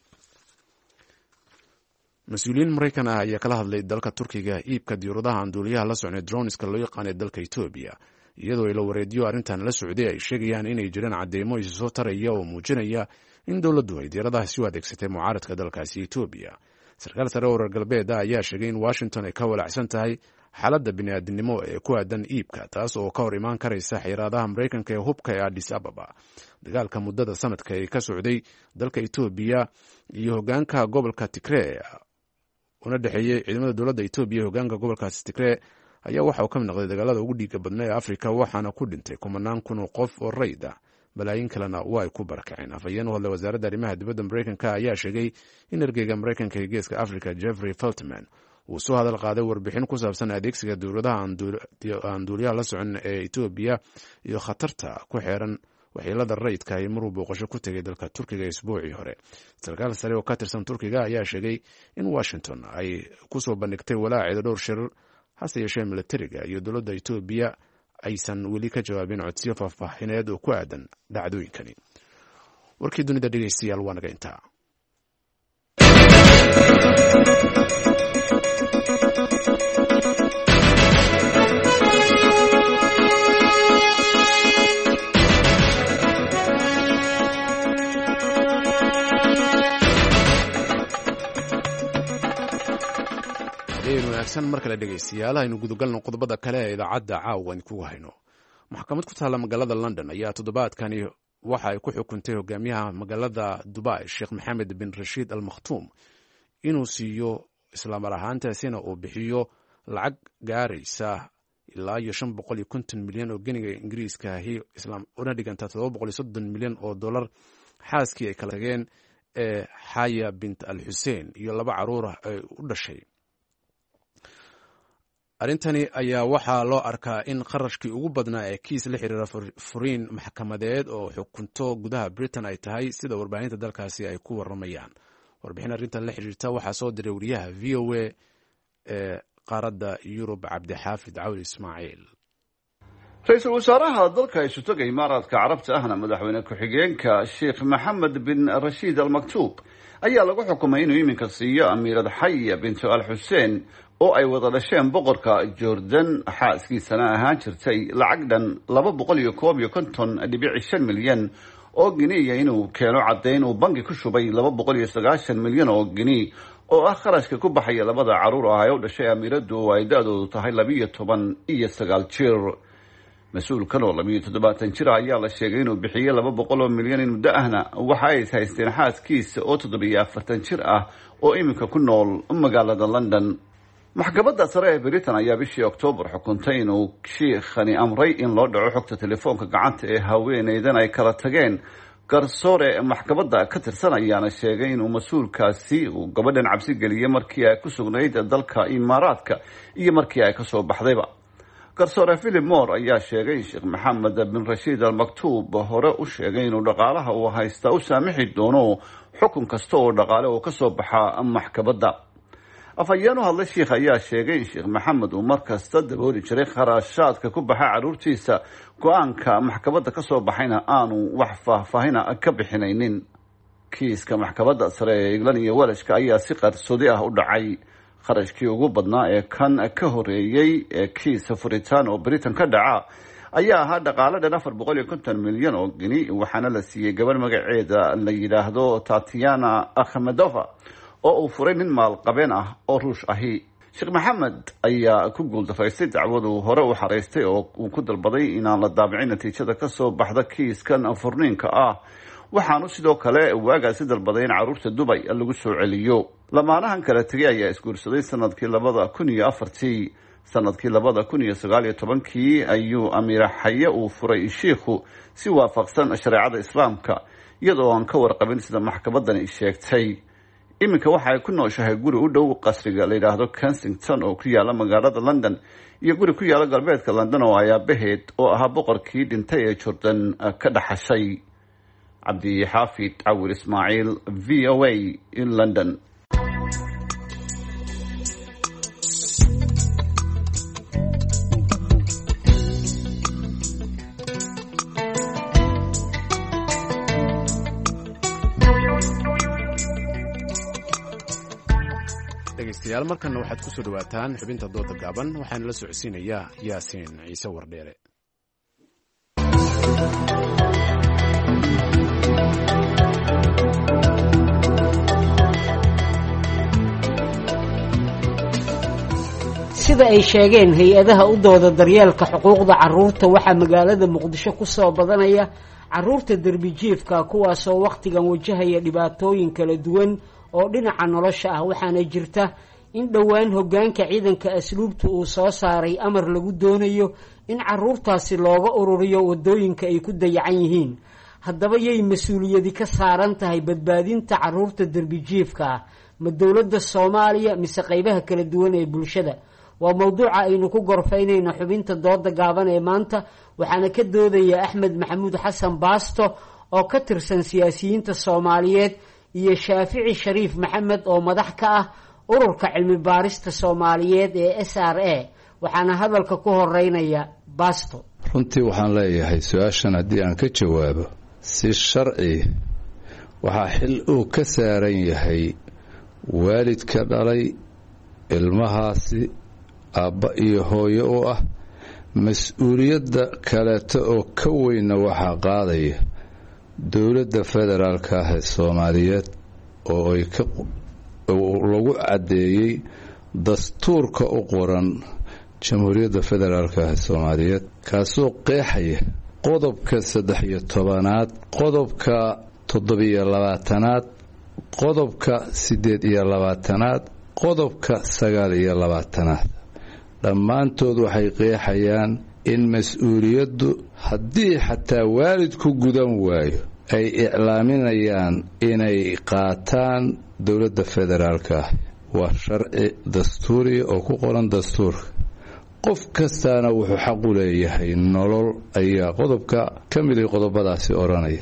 mas-uuliyiin maraykan ah ayaa kala hadlay dalka turkiga iibka diyaaradaha aan duuliyaha la socnay droniska loo yaqaanay dalka etoobiya iyadoo ila wareediyo arrintan la socday ay sheegayaan inay jiraan cadeymo isu soo taraya oo muujinaya in dowladdu ay diyaaradahaasi u adeegsatay mucaaradka dalkaasi etoobiya. sarkaal sare oo reer galbeed ah ayaa sheegay in washington ay ka walacsan tahay xaaladda bini'aadinimo ee ku aadan iibka taas oo ka hor imaan karaysa xiraadaha maraykanka ee hubka ee addis ababa. dagaalka muddada sanadka ee ka socday dalka etoobiya iyo hogaanka gobolka tigree una dhexeeyey ciidamada dowladda etoobiya iyo hogaanka gobolkaasi tigree ayaa waxa uu ka mid noqday dagaalada ugu dhiiga badna ee afrika waxaana ku dhintay kumanaan kun oo qof oo rayd ah balaayin kalena waa ay ku barakaceen. afhayeen u hadlay wasaaradda arrimaha dibadda maraykanka ayaa sheegay in ergeyga maraykanka ee geeska africa jeffrey feltman uu soo hadal qaaday warbixin ku saabsan adeegsiga dowladaha aan duuliyaha la socon ee etoobiya iyo khatarta ku xeeran waxyeelada rayidka ay maruu booqasho ku tegay dalka turkiga isbuucii hore. sarkaal sare oo ka tirsan turkiga ayaa sheegay in washington ay ku soo bandhigtay walaaceeda dhowr shirar hase yeeshee militariga iyo dowladda etoobiya aysan weli ka jawaabin codsiyo faahfaaxineed oo ku aadan dhacdooyinkani. warkii dunida dhegeystayaal waa naga intaa. wanaagsan mar kale dhegeystayaal aynu gudagalno qodobada kale ee idaacadda caawa idinkugu hayno. maxkamad ku taalla magaalada london ayaa toddobaadkani waxa ay ku xukuntay hogaamiyaha magaalada dubai sheekh maxamed bin rashiid al makhtuum inuu siiyo islaamar ahaantaasina uu bixiyo lacag gaaraysa ilaa iyo shan boqol iyo konton milyan oo geniga ingiriiska ahi islaam una dhiganta todoba boqol iyo soddon milyan oo dollar xaaskii ay kala tageen ee xaya bint al xuseen iyo laba caruur ah ay u dhashay. arrintani ayaa waxaa loo arkaa in qarashkii ugu badnaa ee kiis la xiriira furiin maxkamadeed oo xukunto gudaha britain ay tahay sida warbaahinta dalkaasi ay ku waramayaan. warbixin arrintan la xiriirta waxaa soo diray wariyaha v o a ee qaaradda yurub cabdixaafid cawli ismaaciil. ra-iisul wasaaraha dalka isutoga imaaraadka carabta ahna madaxweyne ku-xigeenka sheekh maxamed bin rashiid al maktuub ayaa lagu xukumay inuu iminka siiyo amiirad xaya bintu al xuseen oo ay wada dhasheen boqorka jordan xaaskiisana ahaan jirtay lacag dhan laba boqol iyo koob iyo konton dhibici shan milyan oo giniya inuu keeno caddayn uu bangi ku shubay laba boqol iyo sagaashan milyan oo gini oo ah kharashka ku baxaya labada caruur ah ee u dhashay amiiraddu oo ay da-doodu tahay labiiyo toban iyo sagaal jir. mas-uulkan oo labiiyo toddobaatan jir ayaa la sheegay inuu bixiyey laba boqol oo milyan in muddo ahna waxa ay haysteen xaaskiisa oo toddobiyo afartan jir ah oo iminka ku nool magaalada london. maxkamadda sare ee britain ayaa bishii oktoobar xukuntay inuu shiikhani amray in loo dhaco xogta telefoonka gacanta ee haweeneydan ay kala tageen. garsoore maxkamadda ka tirsan ayaana sheegay inuu mas-uulkaasi uu gabadhan cabsi geliyey markii ay ku sugnayd dalka imaaraadka iyo markii ay kasoo baxdayba. garsoore philip moore ayaa sheegay sheekh maxamed bin rashiid al maktuub hore u sheegay inuu dhaqaalaha uu haysta u saamixi doono xukun kasta oo dhaqaale oo kasoo baxa maxkamadda. afhayeen u hadlay sheikh ayaa sheegay in sheekh maxamed uu mar kasta dabooli jiray kharashaadka ku baxa caruurtiisa go-aanka maxkamadda ka soo baxayna aanu wax faahfaahina ka bixinaynin. kiiska maxkamadda sare ee england iyo welashka ayaa si qarsoodi ah u dhacay. kharashkii ugu badnaa ee kan ka horeeyey ee kiis furitaan oo britain ka dhaca ayaa ahaa dhaqaale dhan afar boqol iyo konton milyan oo gini waxaana la siiyey gabadh magaceeda la yidhaahdo tatiana akhmedova oo uu furay nin maalqabeen ah oo ruush ahi. sheekh maxamed ayaa ku guuldaraystay dacwaduu hore u xaraystay oo uu ku dalbaday inaan la daabicin natiijada ka soo baxda kiiskan furniinka ah, waxaanu sidoo kale waagaasi dalbaday in carruurta dubay lagu soo celiyo. lamaanahan kala tegay ayaa isguursaday sanadkii labada kun iyo afartii. sanadkii labada kun iyo sagaal iyo tobankii ayuu amiira xaye uu furay shiikhu si waafaqsan shareecada islaamka, iyadoo aan ka warqabin sida maxkamadani sheegtay. iminka waxa ay ku nooshahay guri u dhow qasriga la yidhaahdo Kensington oo ku yaala magaalada London, iyo guri ku yaala galbeedka London oo ay aabaheed oo ahaa boqorkii dhintay ee Jordan ka dhaxashay. cabdi xaafid cawir ismaaciil, V O A in London. dhegeystayaal markana waxaad ku soo dhawaataan xubinta dooda gaaban, waxaana la socodsiinayaa yaasiin ciise wardheere. sida ay sheegeen hay-adaha u dooda daryeelka xuquuqda carruurta, waxaa magaalada muqdisho ku soo badanaya carruurta derbijiifka, kuwaasoo wakhtigan wajahaya dhibaatooyin kala duwan oo dhinaca nolosha ah. waxaana jirta in dhowaan hoggaanka ciidanka asluubta uu soo saaray amar lagu doonayo in carruurtaasi looga ururiyo waddooyinka ay ku dayacan yihiin. haddaba yay mas-uuliyadi ka saaran tahay badbaadinta carruurta derbijiifka ah? ma dowladda Soomaaliya mise qaybaha kala duwan ee bulshada? waa mawduuca aynu ku gorfaynayno xubinta dooda gaaban ee maanta, waxaana ka doodaya Axmed Maxamuud Xasan Baasto oo ka tirsan siyaasiyiinta Soomaaliyeed iyo Shaafici Shariif Maxamed oo madax ka ah ururka cilmi baarista Soomaaliyeed ee S R A. waxaana hadalka ku horeynaya Baasto. runtii waxaan leeyahay su-aashan haddii aan ka jawaabo si sharci, waxaa xil uu ka saaran yahay waalidka dhalay ilmahaasi, aabba iyo hooyo u ah. mas-uuliyadda kaleeto oo ka weyna waxaa qaadaya dowladda federaalka ah ee Soomaaliyeed oo ay ka lagu caddeeyey dastuurka u qoran jamhuuriyadda federaalka ah ee Soomaaliyeed, kaasoo qeexaya qodobka saddex iyo tobanaad, qodobka toddobiyo labaatanaad, qodobka siddeed iyo labaatanaad, qodobka sagaal iyo labaatanaad. dhammaantood waxay qeexayaan in mas-uuliyaddu haddii xataa waalidku gudan waayo ay iclaaminayaan inay qaataan dowladda federaalka ah. waa sharci dastuuriya oo ku qoran dastuurka. qof kastaana wuxuu xaq u leeyahay nolol, ayaa qodobka ka mid ah qodobadaasi odhanaya.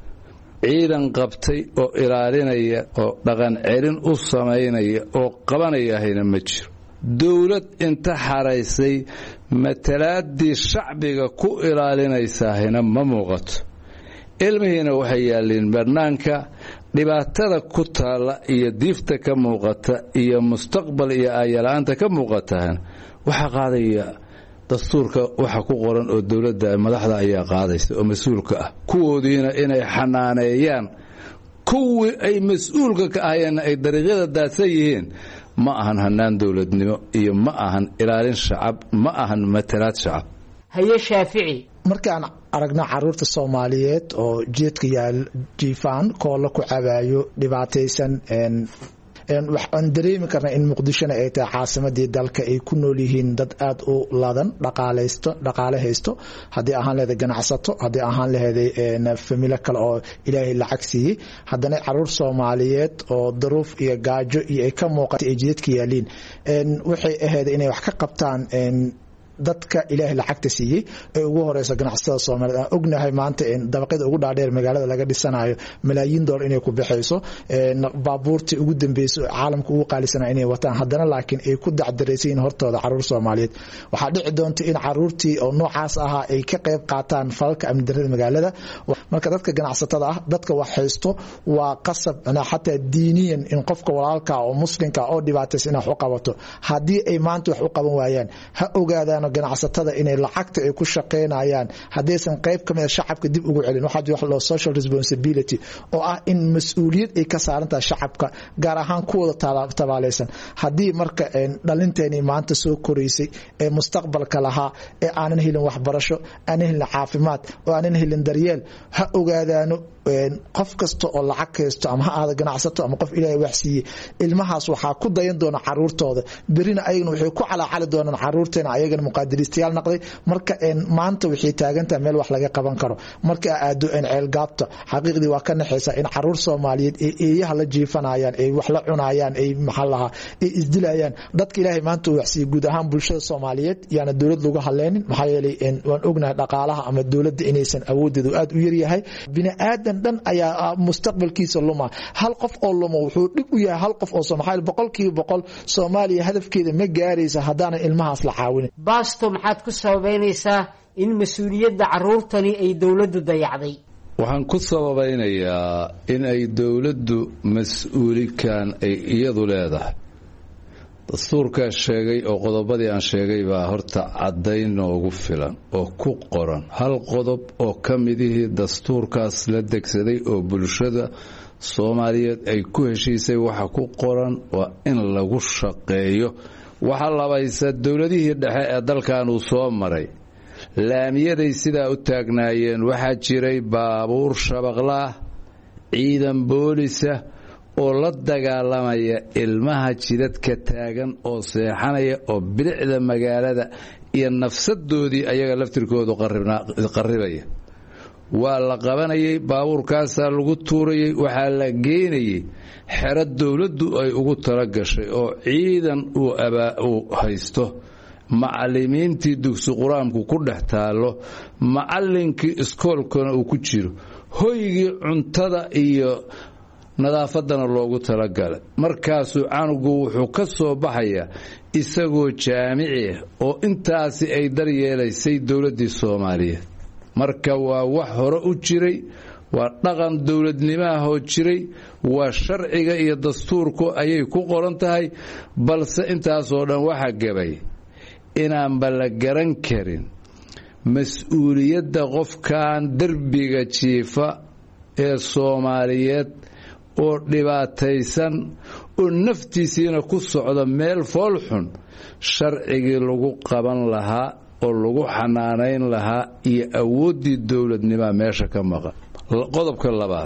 ciidan qabtay oo ilaalinaya oo dhaqan celin u samaynaya oo qabanayahayna ma jiro. dowlad inta xaraysay matalaadii shacbiga ku ilaalinaysaahina ma muuqato. ilmihiina waxay yaalliin bannaanka. dhibaatada ku taalla iyo diifta ka muuqata iyo mustaqbal iyo aayala-aanta ka muuqatahan waxaa qaadaya dastuurka waxa ku qoran oo dowladda madaxda ayaa qaadaysa oo mas-uulka ah. kuwoodiina inay xanaaneeyaan kuwii ay mas-uulka ka ahayeenna ay dariiqyada daadsan yihiin ma ahan hanaan dowladnimo iyo ma ahan ilaalin shacab, ma ahan matalaad shacab. haye Shaafici, markaan aragno caruurta Soomaaliyeed oo jeedka yaal jiifaan koola ku cabaayo dhibaataysan, een een waxaan dareemi karnaa in Muqdishona ay tahay caasimadii dalka, ay ku nool yihiin dad aad u ladan, dhaqaalaysto dhaqaale haysto, haddii ahaan leedahay ganacsato, haddii ahaan leedahay een familo kale oo Ilaahay lacag siiyey. haddana caruur Soomaaliyeed oo daruuf iyo gaajo iyo ay ka muuqatay ay jeedka yaaliin, een waxay ahayd inay wax ka qabtaan een dadka Ilaahay lacagta siiyey ee ugu horeysa ganacsatada Soomaaliyeed. aan ognahay maanta in dabaqada ugu dhaadheer magaalada laga dhisanayo malaayiin dollar inay ku bixayso, ee baabuurtii ugu dambeysay caalamka ugu qaalisanaa inay wataan, haddana laakiin ay ku dacdareysay hortooda caruur Soomaaliyeed. waxaa dhici doonta in caruurtii oo noocaas ahaa ay ka qayb qaataan falalka amni darrada magaalada. marka dadka ganacsatada ah, dadka wax haysto, waa qasab xataa diiniyan in qofka walaalka oo muslimka oo dhibaataysan wax u qabato. haddii ay maanta wax u qaban waayaan, ha ogaadaan arkaano ganacsatada inay lacagta ay ku shaqeynayaan haddaysan qayb ka mid a shacabka dib ugu celin waxaa jira wax loo social responsibility oo ah in mas-uuliyad ay ka saaran tahay shacabka gaar ahaan kuwooda tabaalaysan haddii marka dhalinteeni maanta soo koraysay ee mustaqbalka lahaa ee aanan helin waxbarasho aanan helin caafimaad oo aanan helin daryeel ha ogaadaano qof kasta oo lacag haysto ama ha aada ganacsato ama qof ilaahay wax siiyey ilmahaas waxaa ku dayan doona caruurtooda berina ayagana waxay ku calaacali doonaan caruurteena ayagana muqaadiristayaal noqday marka maanta waxay taagantahay meel wax laga qaban karo marka aado ceel gaabta xaqiiqdii waa ka naxaysaa in caruur Soomaaliyeed ee eeyaha la jiifanayaan ay wax la cunayaan ay maxaa lahaa ay isdilayaan dadka ilaahay maanta wax siiyey guud ahaan bulshada Soomaaliyeed yaana dawlad lagu haleynin maxaa yeelay waan ognahay dhaqaalaha ama dawladda inaysan awoodeedu aad u yar yahay bini aadan dan ayaa mustaqbalkiisa luma hal qof oo luma wuxuu dhib u yahay hal qof oo Soomaaliyeed boqolkiiba boqol Soomaaliya hadafkeeda ma gaaraysa hadaan ilmahaas la caawin baasto maxaad ku sababeynaysaa in mas'uuliyadda caruurtani ay dawladdu dayacday waxaan ku sababeynayaa in ay dawladdu mas'uulikan ay iyadu leedahay dastuurka sheegay oo qodobadii aan sheegay baa horta cadayn noogu filan oo ku qoran hal qodob oo ka midihii dastuurkaas la degsaday oo bulshada Soomaaliyeed ay ku heshiisay waxa ku qoran waa in lagu shaqeeyo waxa labaysa dawladihii dhexe ee dalkan uu soo maray laamiyaday sidaa u taagnaayeen waxaa jiray baabuur shabaqla ciidan boolisa oo la dagaalamaya ilmaha jidadka taagan oo seexanaya oo bilicda magaalada iyo nafsadoodii ayaga laftirkoodu qarribaya waa la qabanayay baabuurkaasaa lagu tuurayay waxaa la geenayay xero dawladdu ay ugu tala gashay oo ciidan uu abaa uu haysto macallimiintii dugsi quraanku ku dhex taalo macallinkii iskoolkana uu ku jiro hoygii cuntada iyo nadaafadana loogu talagalay markaasuu canugu wuxuu ka soo baxayaa isagoo jaamici ah oo intaasi ay daryeelaysay dawladdii Soomaaliyeed marka waa wax hore u jiray waa dhaqan dawladnimaahoo jiray waa sharciga iyo dastuurku ayay ku qoran tahay balse intaasoo dhan waxa gabay inaanba la garan karin mas-uuliyadda qofkan derbiga jiifa ee Soomaaliyeed oo dhibaataysan oo naftiisiina ku socda meel fool xun sharcigii lagu qaban lahaa oo lagu xanaanayn lahaa iyo awooddii dawladnimada meesha ka maqan qodobka labaad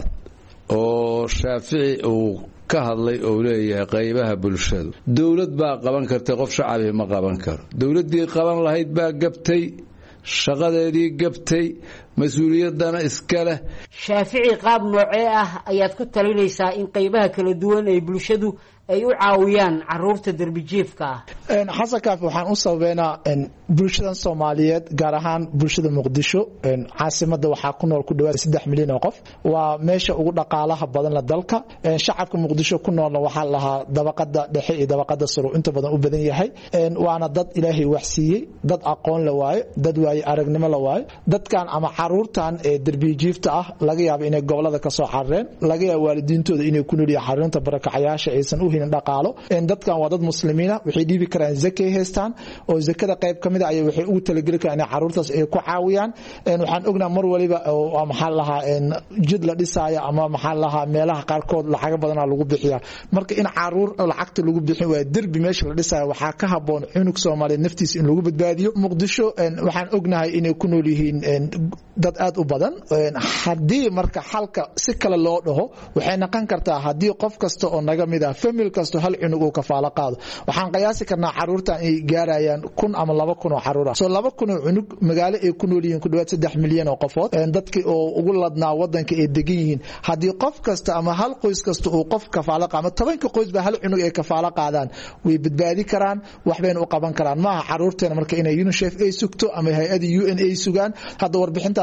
oo Shaafici uu ka hadlay oo leeyahay qaybaha bulshadu dawlad baa qaban kartay qof shacbi ma qaban karo dawladdii qaban lahayd baa gabtay shaqadeedii gabtay mas'uuliyadana iska leh Shaafici qaab noocee ah ayaad ku talinaysaa in qaybaha kala duwan ee bulshadu ay u caawiyaan caruurta darbijiifka ah een xasan kaaf waxaan u sababeynaa in bulshada Soomaaliyeed gaar ahaan bulshada Muqdisho een caasimada waxa ku nool ku dhawaad saddex milyan oo qof waa meesha ugu dhaqaalaha badan la dalka een shacabka Muqdisho ku nool waxa lahaa dabaqada dhexe iyo dabaqada sare inta badan u badan yahay een waana dad Ilaahay wax siiyay dad aqoon la waayo dad waay aragnimo la waayo dadkan ama caruurtan ee darbijiifta ah laga yaabo inay gobolada ka soo xarreen laga yaabo waalidiintooda inay ku nool yihiin xarunta barakacayaasha aysan u helin dhaqaalo in dadkan waa dad muslimiina waxay dhiibi karaan zakay haystaan oo zakada qayb kamid ah ay waxay ugu talagalay in caruurtaas ay ku caawiyaan in waxaan ognaa mar waliba oo maxal laha in jid la dhisaayo ama maxal laha meelaha qaar kood lacag badan lagu bixiyaa marka in caruur lacagta lagu bixin waa darbi meesha la dhisaayo waxa ka haboon cunug Soomaaliyeed naftiisa in lagu badbaadiyo Muqdisho waxaan ognahay inay ku nool yihiin dad aad u badan hadii marka xalka si kale loo dhaho waxay noqon kartaa hadii qof kasta oo naga mid ah family kasto hal cunug oo kafaala qaado waxaan qiyaasi karnaa caruurtan ay gaarayaan kun ama laba kun oo caruur ah soo laba kun oo cunug magaalo ay ku nool yihiin ku dhawaad saddex milyan oo qofood dadkii oo ugu ladnaa wadanka ay degan yihiin hadii qof kasta ama hal qoys kasta oo qof kafaala qaado tobanka qoys ba hal cunug ay kafaala qaadaan way badbaadi karaan wax bayna u qaban karaan ma caruurteena marka inay UNICEF ay sugto ama hay'adda U N ay sugaan hadda warbixinta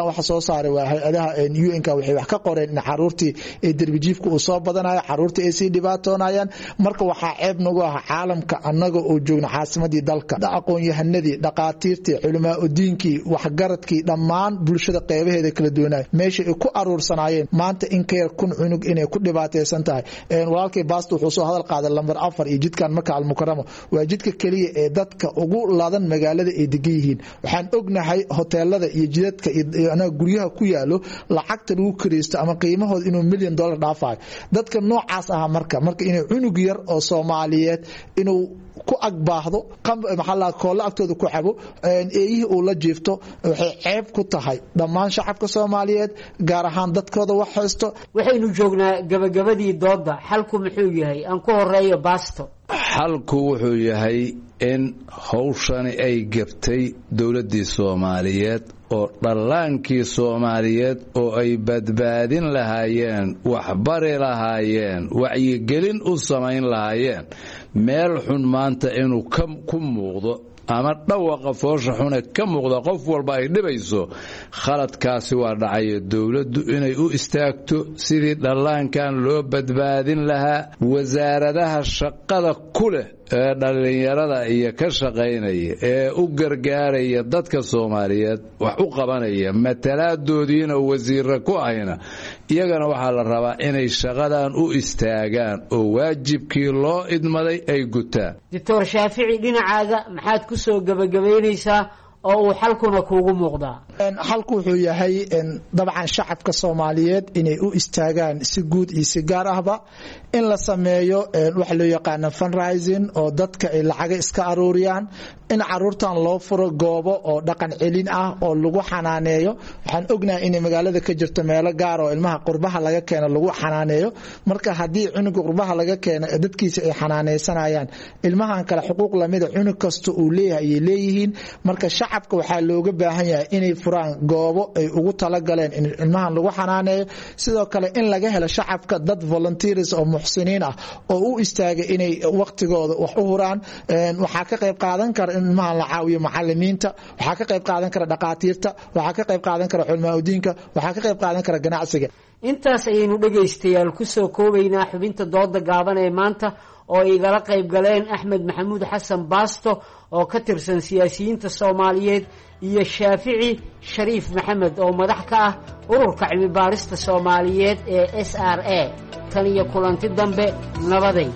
riboortkan waxa soo saaray waa hay-adaha U N ka waxay wax ka qoreen in caruurtii ee darbijiifka uu soo badanayo caruurtii ay sii dhibaatoonayaan marka waxaa ceeb nagu ah caalamka annaga oo joogna caasimadii dalka aqoon-yahanadii dhaqaatiirtii culamaa u diinkii waxgaradkii dhammaan bulshada qeybaheeda kala duwanay meesha ay ku aruursanaayeen maanta in ka yar kun cunug inay ku dhibaataysan tahay walaalkay baasto wuxuu soo hadal qaaday lambar afar iyo jidkan Maka al-Mukarrama waa jidka kaliya ee dadka ugu laadan magaalada ay degan yihiin waxaan ognahay hoteelada iyo jidadka iyo anaga guryaha ku yaalo lacagta lagu kireysto ama qiimahooda inuu milyan dollar dhaafayo dadka noocaas ah marka marka inay cunug yar oo Soomaaliyeed inuu ku agbaahdo maxaa la koola agtooda ku xabo eeyihii uu la jiifto waxay ceeb ku tahay dhammaan shacabka Soomaaliyeed gaar ahaan dadkooda wax haysto waxaynu joognaa gabagabadii dooda xalku muxuu yahay aan ku horeeyo baasto xalku wuxuu yahay in hawshani ay gabtay dowladii Soomaaliyeed oo dhallaankii Soomaaliyeed oo ay badbaadin lahaayeen wax bari lahaayeen wacyigelin u samayn lahaayeen meel xun maanta inuu ku muuqdo ama dhawaqa foosha xun ka muuqda qof walba ay dhibayso khaladkaasi waa dhacay dawladdu inay u istaagto sidii dhallaankan loo badbaadin lahaa wasaaradaha shaqada ku leh ee dhalinyarada iyo ka shaqaynaya ee u gargaaraya dadka Soomaaliyeed wax u qabanaya mataladoodiina wasiirra ku ahayna iyagana waxaa la rabaa inay shaqadan u istaagaan oo waajibkii loo idmaday ay gutaan Doctor Shaafici dhinacaaga maxaad ku soo gabagabeynaysaa oo uu xalkuna kuugu muuqdaa xalku wuxuu yahay dabcan shacabka Soomaaliyeed inay u istaagaan si guud iyo si gaar ahba in la sameeyo wax loo yaqaan fundraising oo dadka ay lacag iska aruuriyaan in caruurtan loo furo goobo oo dhaqan celin ah oo lagu xanaaneeyo waxaan ognahay in magaalada ka jirto meelo gaar oo ilmaha qurbaha laga keeno lagu xanaaneeyo marka hadii cunug qurbaha laga keeno dadkiisa ay xanaaneysanayaan ilmahan kale xuquuq lamida cunug kasto uu leeyahay ay leeyihiin marka shacabka waxaa looga baahan yahay inay furaan goobo ay ugu tala galeen in ilmahan lagu xanaaneeyo sidoo kale in laga helo shacabka dad volunteers oo muxsiniin ah oo u istaagay inay waqtigooda wax u huraan waxa ka qayb qaadan kara in ilmahan la caawiyo macallimiinta waxa ka qayb qaadan kara dhaqaatiirta waxa ka qayb qaadan kara culamaa diinka waxa ka qayb qaadan kara ganacsiga intaas ayaynu dhageystayaal ku soo koobaynaa xubinta dooda gaaban ee maanta oo igala qayb galeen Axmed Maxamuud Xasan Baasto oo ka tirsan siyaasiyiinta Soomaaliyeed iyo Shaafici Shariif Maxamed oo madax ka ah ururka cilmi baarista Soomaaliyeed ee S R A tan iyo kulanti dambe nabaday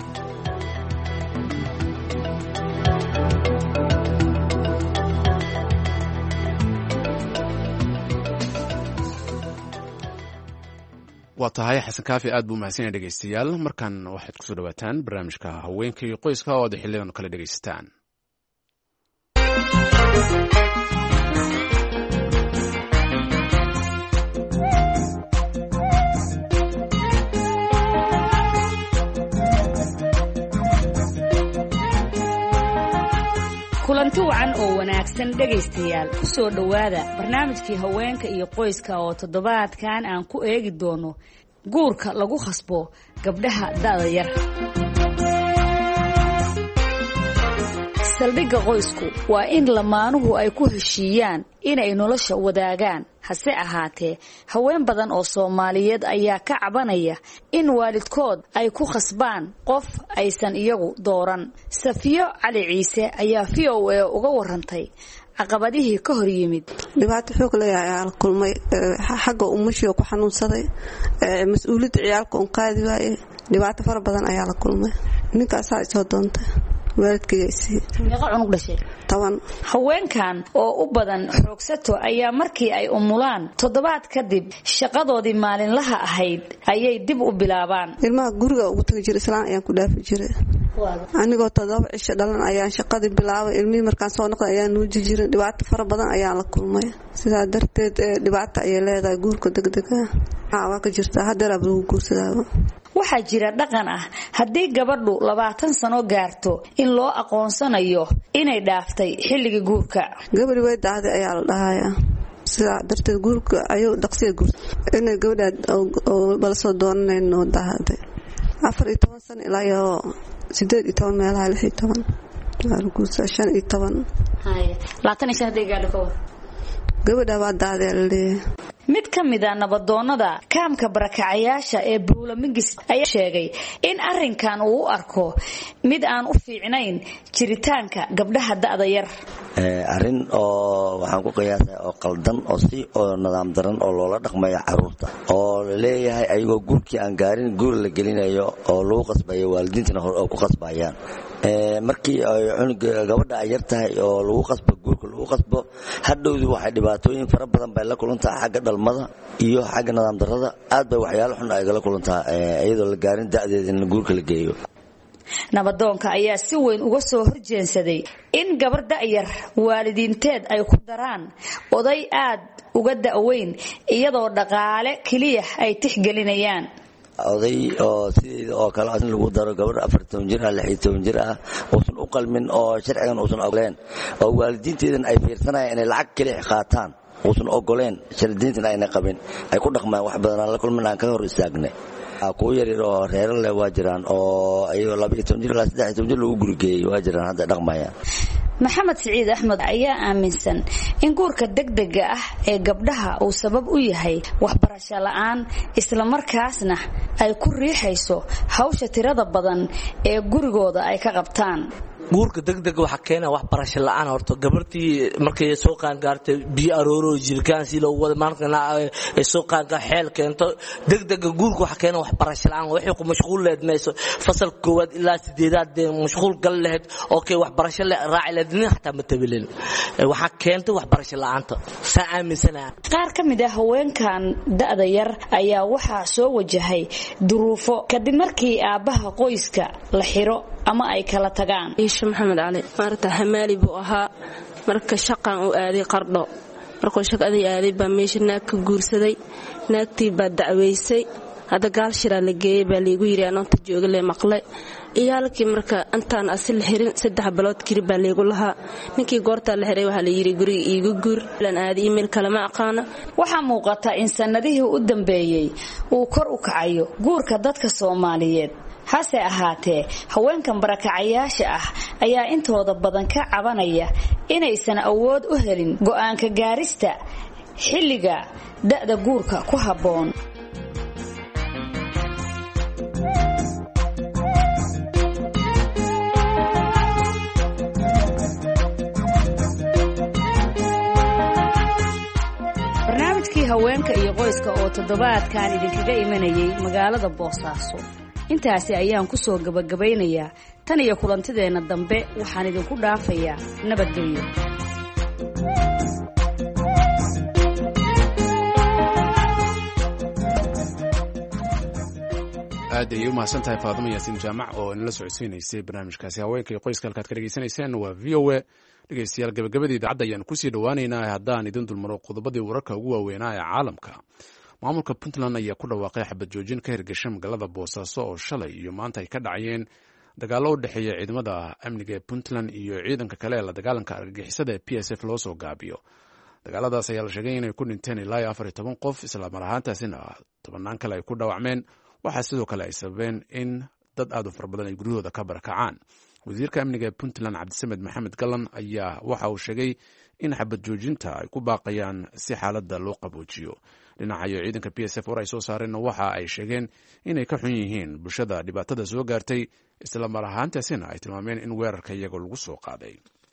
waa tahay xasan kaafi aad buu mahadsan yahay dhegeystayaal markan waxaad ku soo dhawaataan barnaamijka haweenka iyo qoyska oo aad xilidan kala dhegeysataan kulanti wacan oo wanaagsan dhegaystayaal ku soo dhowaada barnaamijkii haweenka iyo qoyska oo toddobaadkan aan ku eegi doono guurka lagu khasbo gabdhaha da'da yar saldhigga qoysku waa in lamaanuhu ay ku heshiiyaan inay nolosha wadaagaan hase ahaatee haween badan oo Soomaaliyeed ayaa ka cabanaya in waalidkood ay ku khasbaan qof aysan iyagu dooran Safiyo Cali Ciise ayaa V O A uga warantay caqabadihii ka hor yimid dhibaato xoog leh ayaa kulmay xagga umushiyo ku xanuunsaday mas'uuliyadda ciyaalka uu qaadi waayay dhibaato fara badan ayaa la kulmay ninkaas ay soo doontay waalidkiisa meeqa cunug dhashay toban haweenkan oo u badan xoogsato ayaa markii ay umulaan toddobaad kadib shaqadoodii maalinlaha ahayd ayay dib u bilaabaan ilmaha guriga ugu tagi jiray islaan ayaan ku dhaafi jiray anigoo toddoba cisho dhalan ayaan shaqadii bilaabay ilmihii markaan soo noqday ayaan nuuji jiray dhibaato fara badan ayaan la kulmay sidaa darteed dhibaato ayay leedahay guurka degdega ah waa ka jirtaa haddana lagu guursadaa waxaa jira dhaqan ah haddii gabadhu labaatan sano gaarto in loo aqoonsanayo inay dhaaftay xilliga guurka gabadhi way daahday ayaa la dhahayaa sidaa darteed guurka ayuu dhaqsiga guursa inay gabadha oo bala soo doonanayno daahday afar iyo toban sano ilaa iyo sideed iyo toban meelaha lix iyo toban guursa shan iyo toban labaatan iyo shan hadday gaadho ka war gabadha waa daadeel mid ka mid ah nabadoonnada kaamka barakacayaasha ee Buulamingis ayaa sheegay in arrinkan uu u arko mid aan u fiicnayn jiritaanka gabdhaha da'da yar ee arrin oo waxaan ku qiyaasay oo qaldan oo si oo nidaam daran oo loola dhaqmayo carruurta oo leeyahay ayagoo guurkii aan gaarin guur la gelinayo oo lagu qasbayo waalidiintana hor oo ku qasbayaan ee markii ay cunuga gabadha ay yar tahay oo lagu qasbo guurka lagu qasbo hadhowdi waxay dhibaatooyin fara badan bay la kulantaa xagga dhalmada iyo xagga nidaam darrada aad bay waxyaalo xun ay la kulantaa iyadoo la gaarin da'deeda in guurka la geeyo nabadoonka ayaa si weyn uga soo horjeensaday in gabar da'yar waalidiinteed ay ku daraan oday aad uga da'weyn iyadoo dhaqaale kaliya ay tixgelinayaan oday oo sidii oo kale in lagu daro gabar afartan jir ah lix iyo toban jir ah uusan u qalmin oo sharcigan uusan ogoleen oo waalidiinteedan ay fiirsanayaan inay lacag kaliya qaataan uusan ogoleen sharcidiintan ayna qabin ay ku dhaqmaan wax badan la kulmin aan ka hor istaagnay ku yaryar oo reer leh waa jiraan oo ayuu laba iyo toban jir ilaa saddex iyo toban jir lagu gurigeeyay waa jiraan hadda dhaqmayaan maxamed siciid axmed ayaa aaminsan in guurka degdega ah ee gabdhaha uu sabab u yahay waxbarasho la'aan isla markaasna ay ku riixayso hawsha tirada badan ee gurigooda ay ka qabtaan guurka degdeg waxa keenay wax barasho la'aan horto gabartii markay soo qaan gaartay biyo arooro jirkaan si loo wada markana ay soo qaan ka xeel keento degdeg guurka waxa keenay wax barasho la'aan waxay ku mashquul leedmayso fasal koowaad ilaa sideedaad mashquul gal leed oo kay wax barasho la raaci leedin hatta matabilin waxa keentay wax barasho la'aanta saaaminsana qaar ka mid ah haweenkan da'da yar ayaa waxa soo wajahay duruufo kadib markii aabaha qoyska la xiro ama ay kala tagaan maxamed cali maarta hamaali buu ahaa marka shaqan uu aaday qardho markuu shaqadii aaday baa meesha naag ka guursaday naagtii baa dacweysay hada gaal shira la geeyay baa liigu yiri anoonta jooga le maqle iyaalkii marka intaan asil xirin saddex bilood kiri baa liigu lahaa ninkii goorta la xiray waxa la yiri guriga iigu guur lan aadi email kala ma aqaana waxa muuqata in sanadihii u dambeeyay uu kor u kacayo guurka dadka Soomaaliyeed hase ahaatee haweenkan barakacayaasha ah ayaa intooda badan ka cabanaya inaysan awood u helin go'aanka gaarista xilliga da'da guurka ku habboon barnaamijkii haweenka iyo qoyska oo toddobaadkan idinkaga imanayay magaalada Boosaaso intaasi ayaan ku soo gabagabeynayaa tan iyo kulantideena dambe waxaan idinku dhaafayaa nabadgelyo aad ayay u mahadsan tahay faadimo yaasiin jaamac oo inala socodsiinaysay barnaamijkaasi haweenka iyo qoyska halkaad ka dhegaysanayseen waa v o a dhegeystayaal gabagabadii idaacadda ayaan kusii dhowaaneynaa haddaan idin dulmaro qodobadii wararka ugu waaweynaa ee caalamka maamulka puntland ayaa ku dhawaaqay xabad joojin ka hirgasha magaalada boosaaso oo shalay iyo maanta ay ka dhacayeen dagaallo u dhexeeya ciidamada amniga ee puntland iyo ciidanka kale ee la dagaalanka argagixisada ee p s f loo soo gaabiyo dagaaladaas ayaa la sheegay inay ku dhinteen ilaa iyo afar iyo toban qof islamar ahaantaasina tobannaan kale ay ku dhaawacmeen waxaa sidoo kale ay sababeen in dad aad u fara badan ay guryahooda ka barakacaan wasiirka amniga ee puntland cabdisamed maxamed galan ayaa waxa uu sheegay in xabad joojinta ay ku baaqayaan si xaaladda loo qaboojiyo dhinacayo ciidanka p s f war ay soo saareenna waxa ay sheegeen inay ka xun yihiin bulshada dhibaatada soo gaartay isla mar ahaantaasina ay tilmaameen in weerarka iyagoo lagu soo qaaday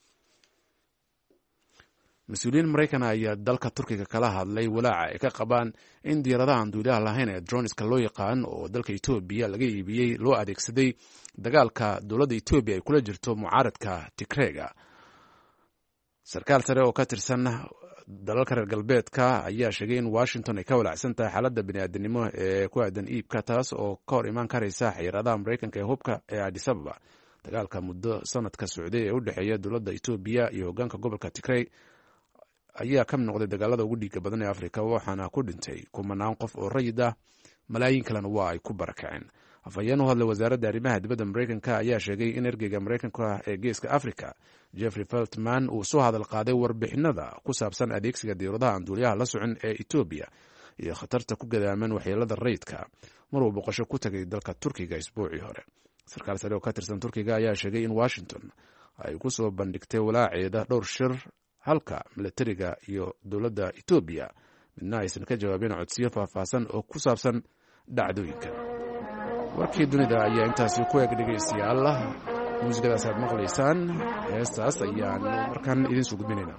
mas-uuliyiin maraykan ayaa dalka turkiga kala hadlay walaaca ay ka qabaan in diyaaradaha aan duuliyaha lahayn ee droniska loo yaqaan oo dalka etoobiya laga iibiyey loo adeegsaday dagaalka dowladda etoobiya ay kula jirto mucaaradka tigreega sarkaal sare oo ka tirsan dalalka reer galbeedka ayaa sheegay in washington ay ka walaacsan tahay xaaladda bini'aadanimo ee ku aadan iibka taas oo ka hor imaan karaysa xayiraadaha maraykanka ee hubka ee adis ababa dagaalka muddo sanadka socday ee u dhexeeya dowladda etoobiya iyo hogaanka gobolka tigrey ayaa ka mid noqday dagaalada ugu dhiiga badan ee afrika waxaana ku dhintay kumanaan qof oo rayid ah malaayiin kalena waa ay ku barakaceen afhayeen u hadlay wasaaradda arrimaha dibadda maraykanka ayaa sheegay in ergeyga maraykanka ee geeska africa jeffrey feltman uu soo hadal qaaday warbixinada ku saabsan adeegsiga diyaaradaha aan duuliyaha la socon ee etoobiya iyo khatarta ku gadaaman waxyeelada rayidka maruu boqosho ku tagay dalka turkiga isbuucii hore sarkaal sare oo ka tirsan turkiga ayaa sheegay in washington ay ku soo bandhigtay walaaceeda dhowr shir halka milatariga iyo dowladda etoobiya midna aysan ka jawaabeen codsiyo faahfaahsan oo ku saabsan dhacdooyinka. warkii dunida ayaa intaasi ku eg dhegaystayaal. muusikadaas aad maqlaysaan heestaas ayaanu markaan idiin soo gudbinaynaa.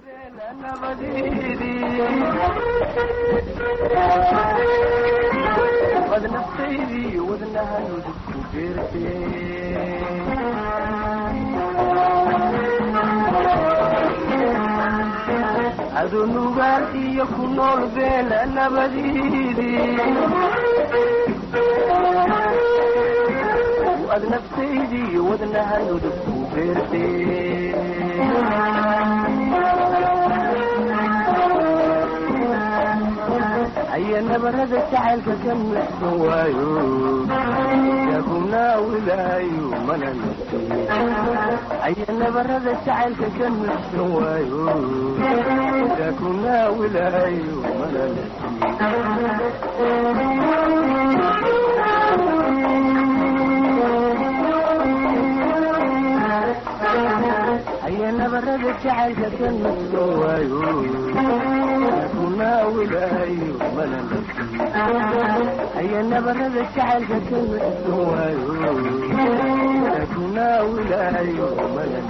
adu nugaal iyo ku nool beela nabadiidii ad naftaydii wadnaha nudub ku beertee aya nabarada jacaylka ka nuxsan waayo yakunaawilahayo mana nafti aya nabarada jacaylka ka nuxsan waayo yakunaawilahayo mana nafti aya nabarada jacaylka ka nuxsan waayo yakunaawilahayo mana nafti aya nabarada jacaylka ka nuxsan waayo yakunaawilahayo mana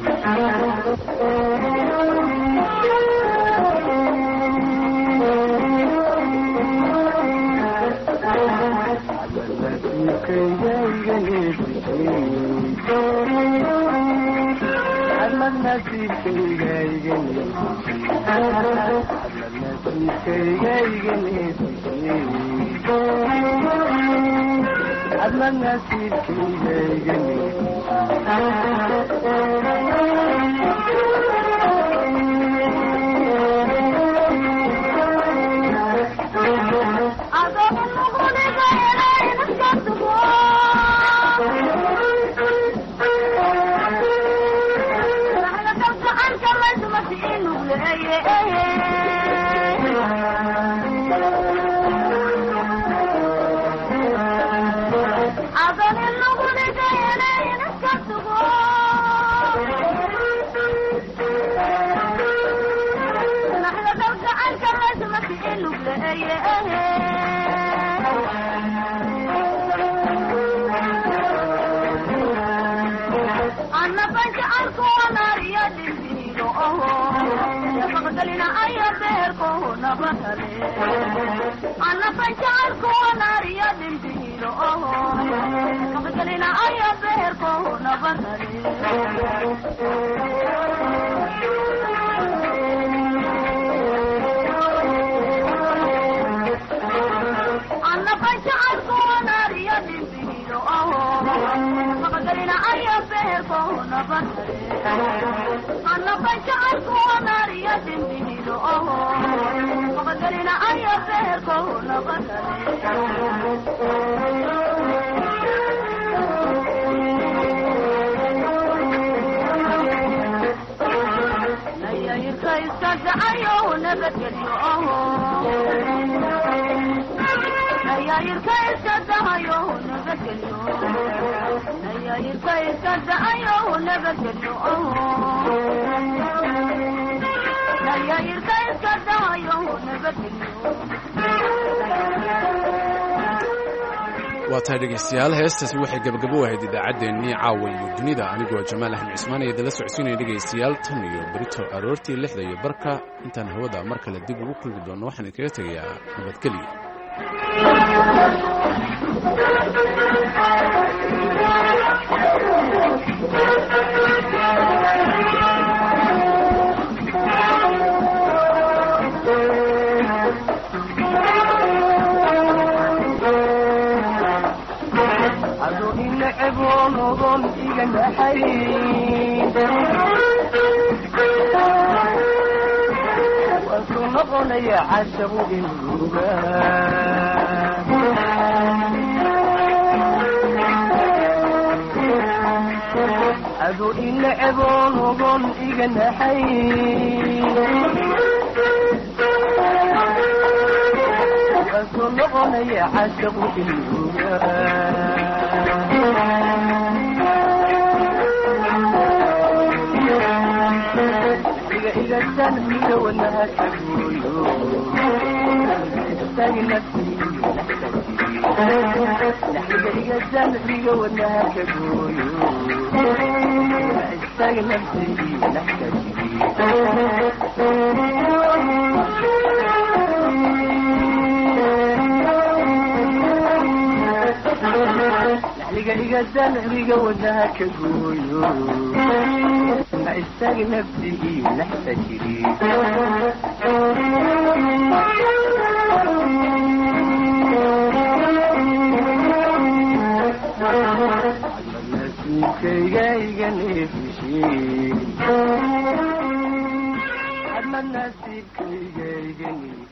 waa tahay dhegaystayaal heestaasi waxay gabagabo ahayd idaacaddeenii caawa iyo dunida anigoo jamaal axmed cismaan iyo dala socodsiinaya dhegaystayaal tan iyo berito aroortii lixda iyo barka intaan hawada mar kale dib ugu kulmi doonno waxaan idinkaga tegayaa nabadgelyo. نظن إيجان حريد وصنقنا يا عشب الغبان أدو إلا عبون نظن إيجان حريد وصنقنا يا عشب الغبان إذا ذنبي وانا كبويو استاق نفسي لحقيقة ذنبي وانا كبويو استاق نفسي لحقيقة ذنبي وانا كبويو ما استاق نفسي نحتاجي نسيك جاي نفسي أما نسيك جاي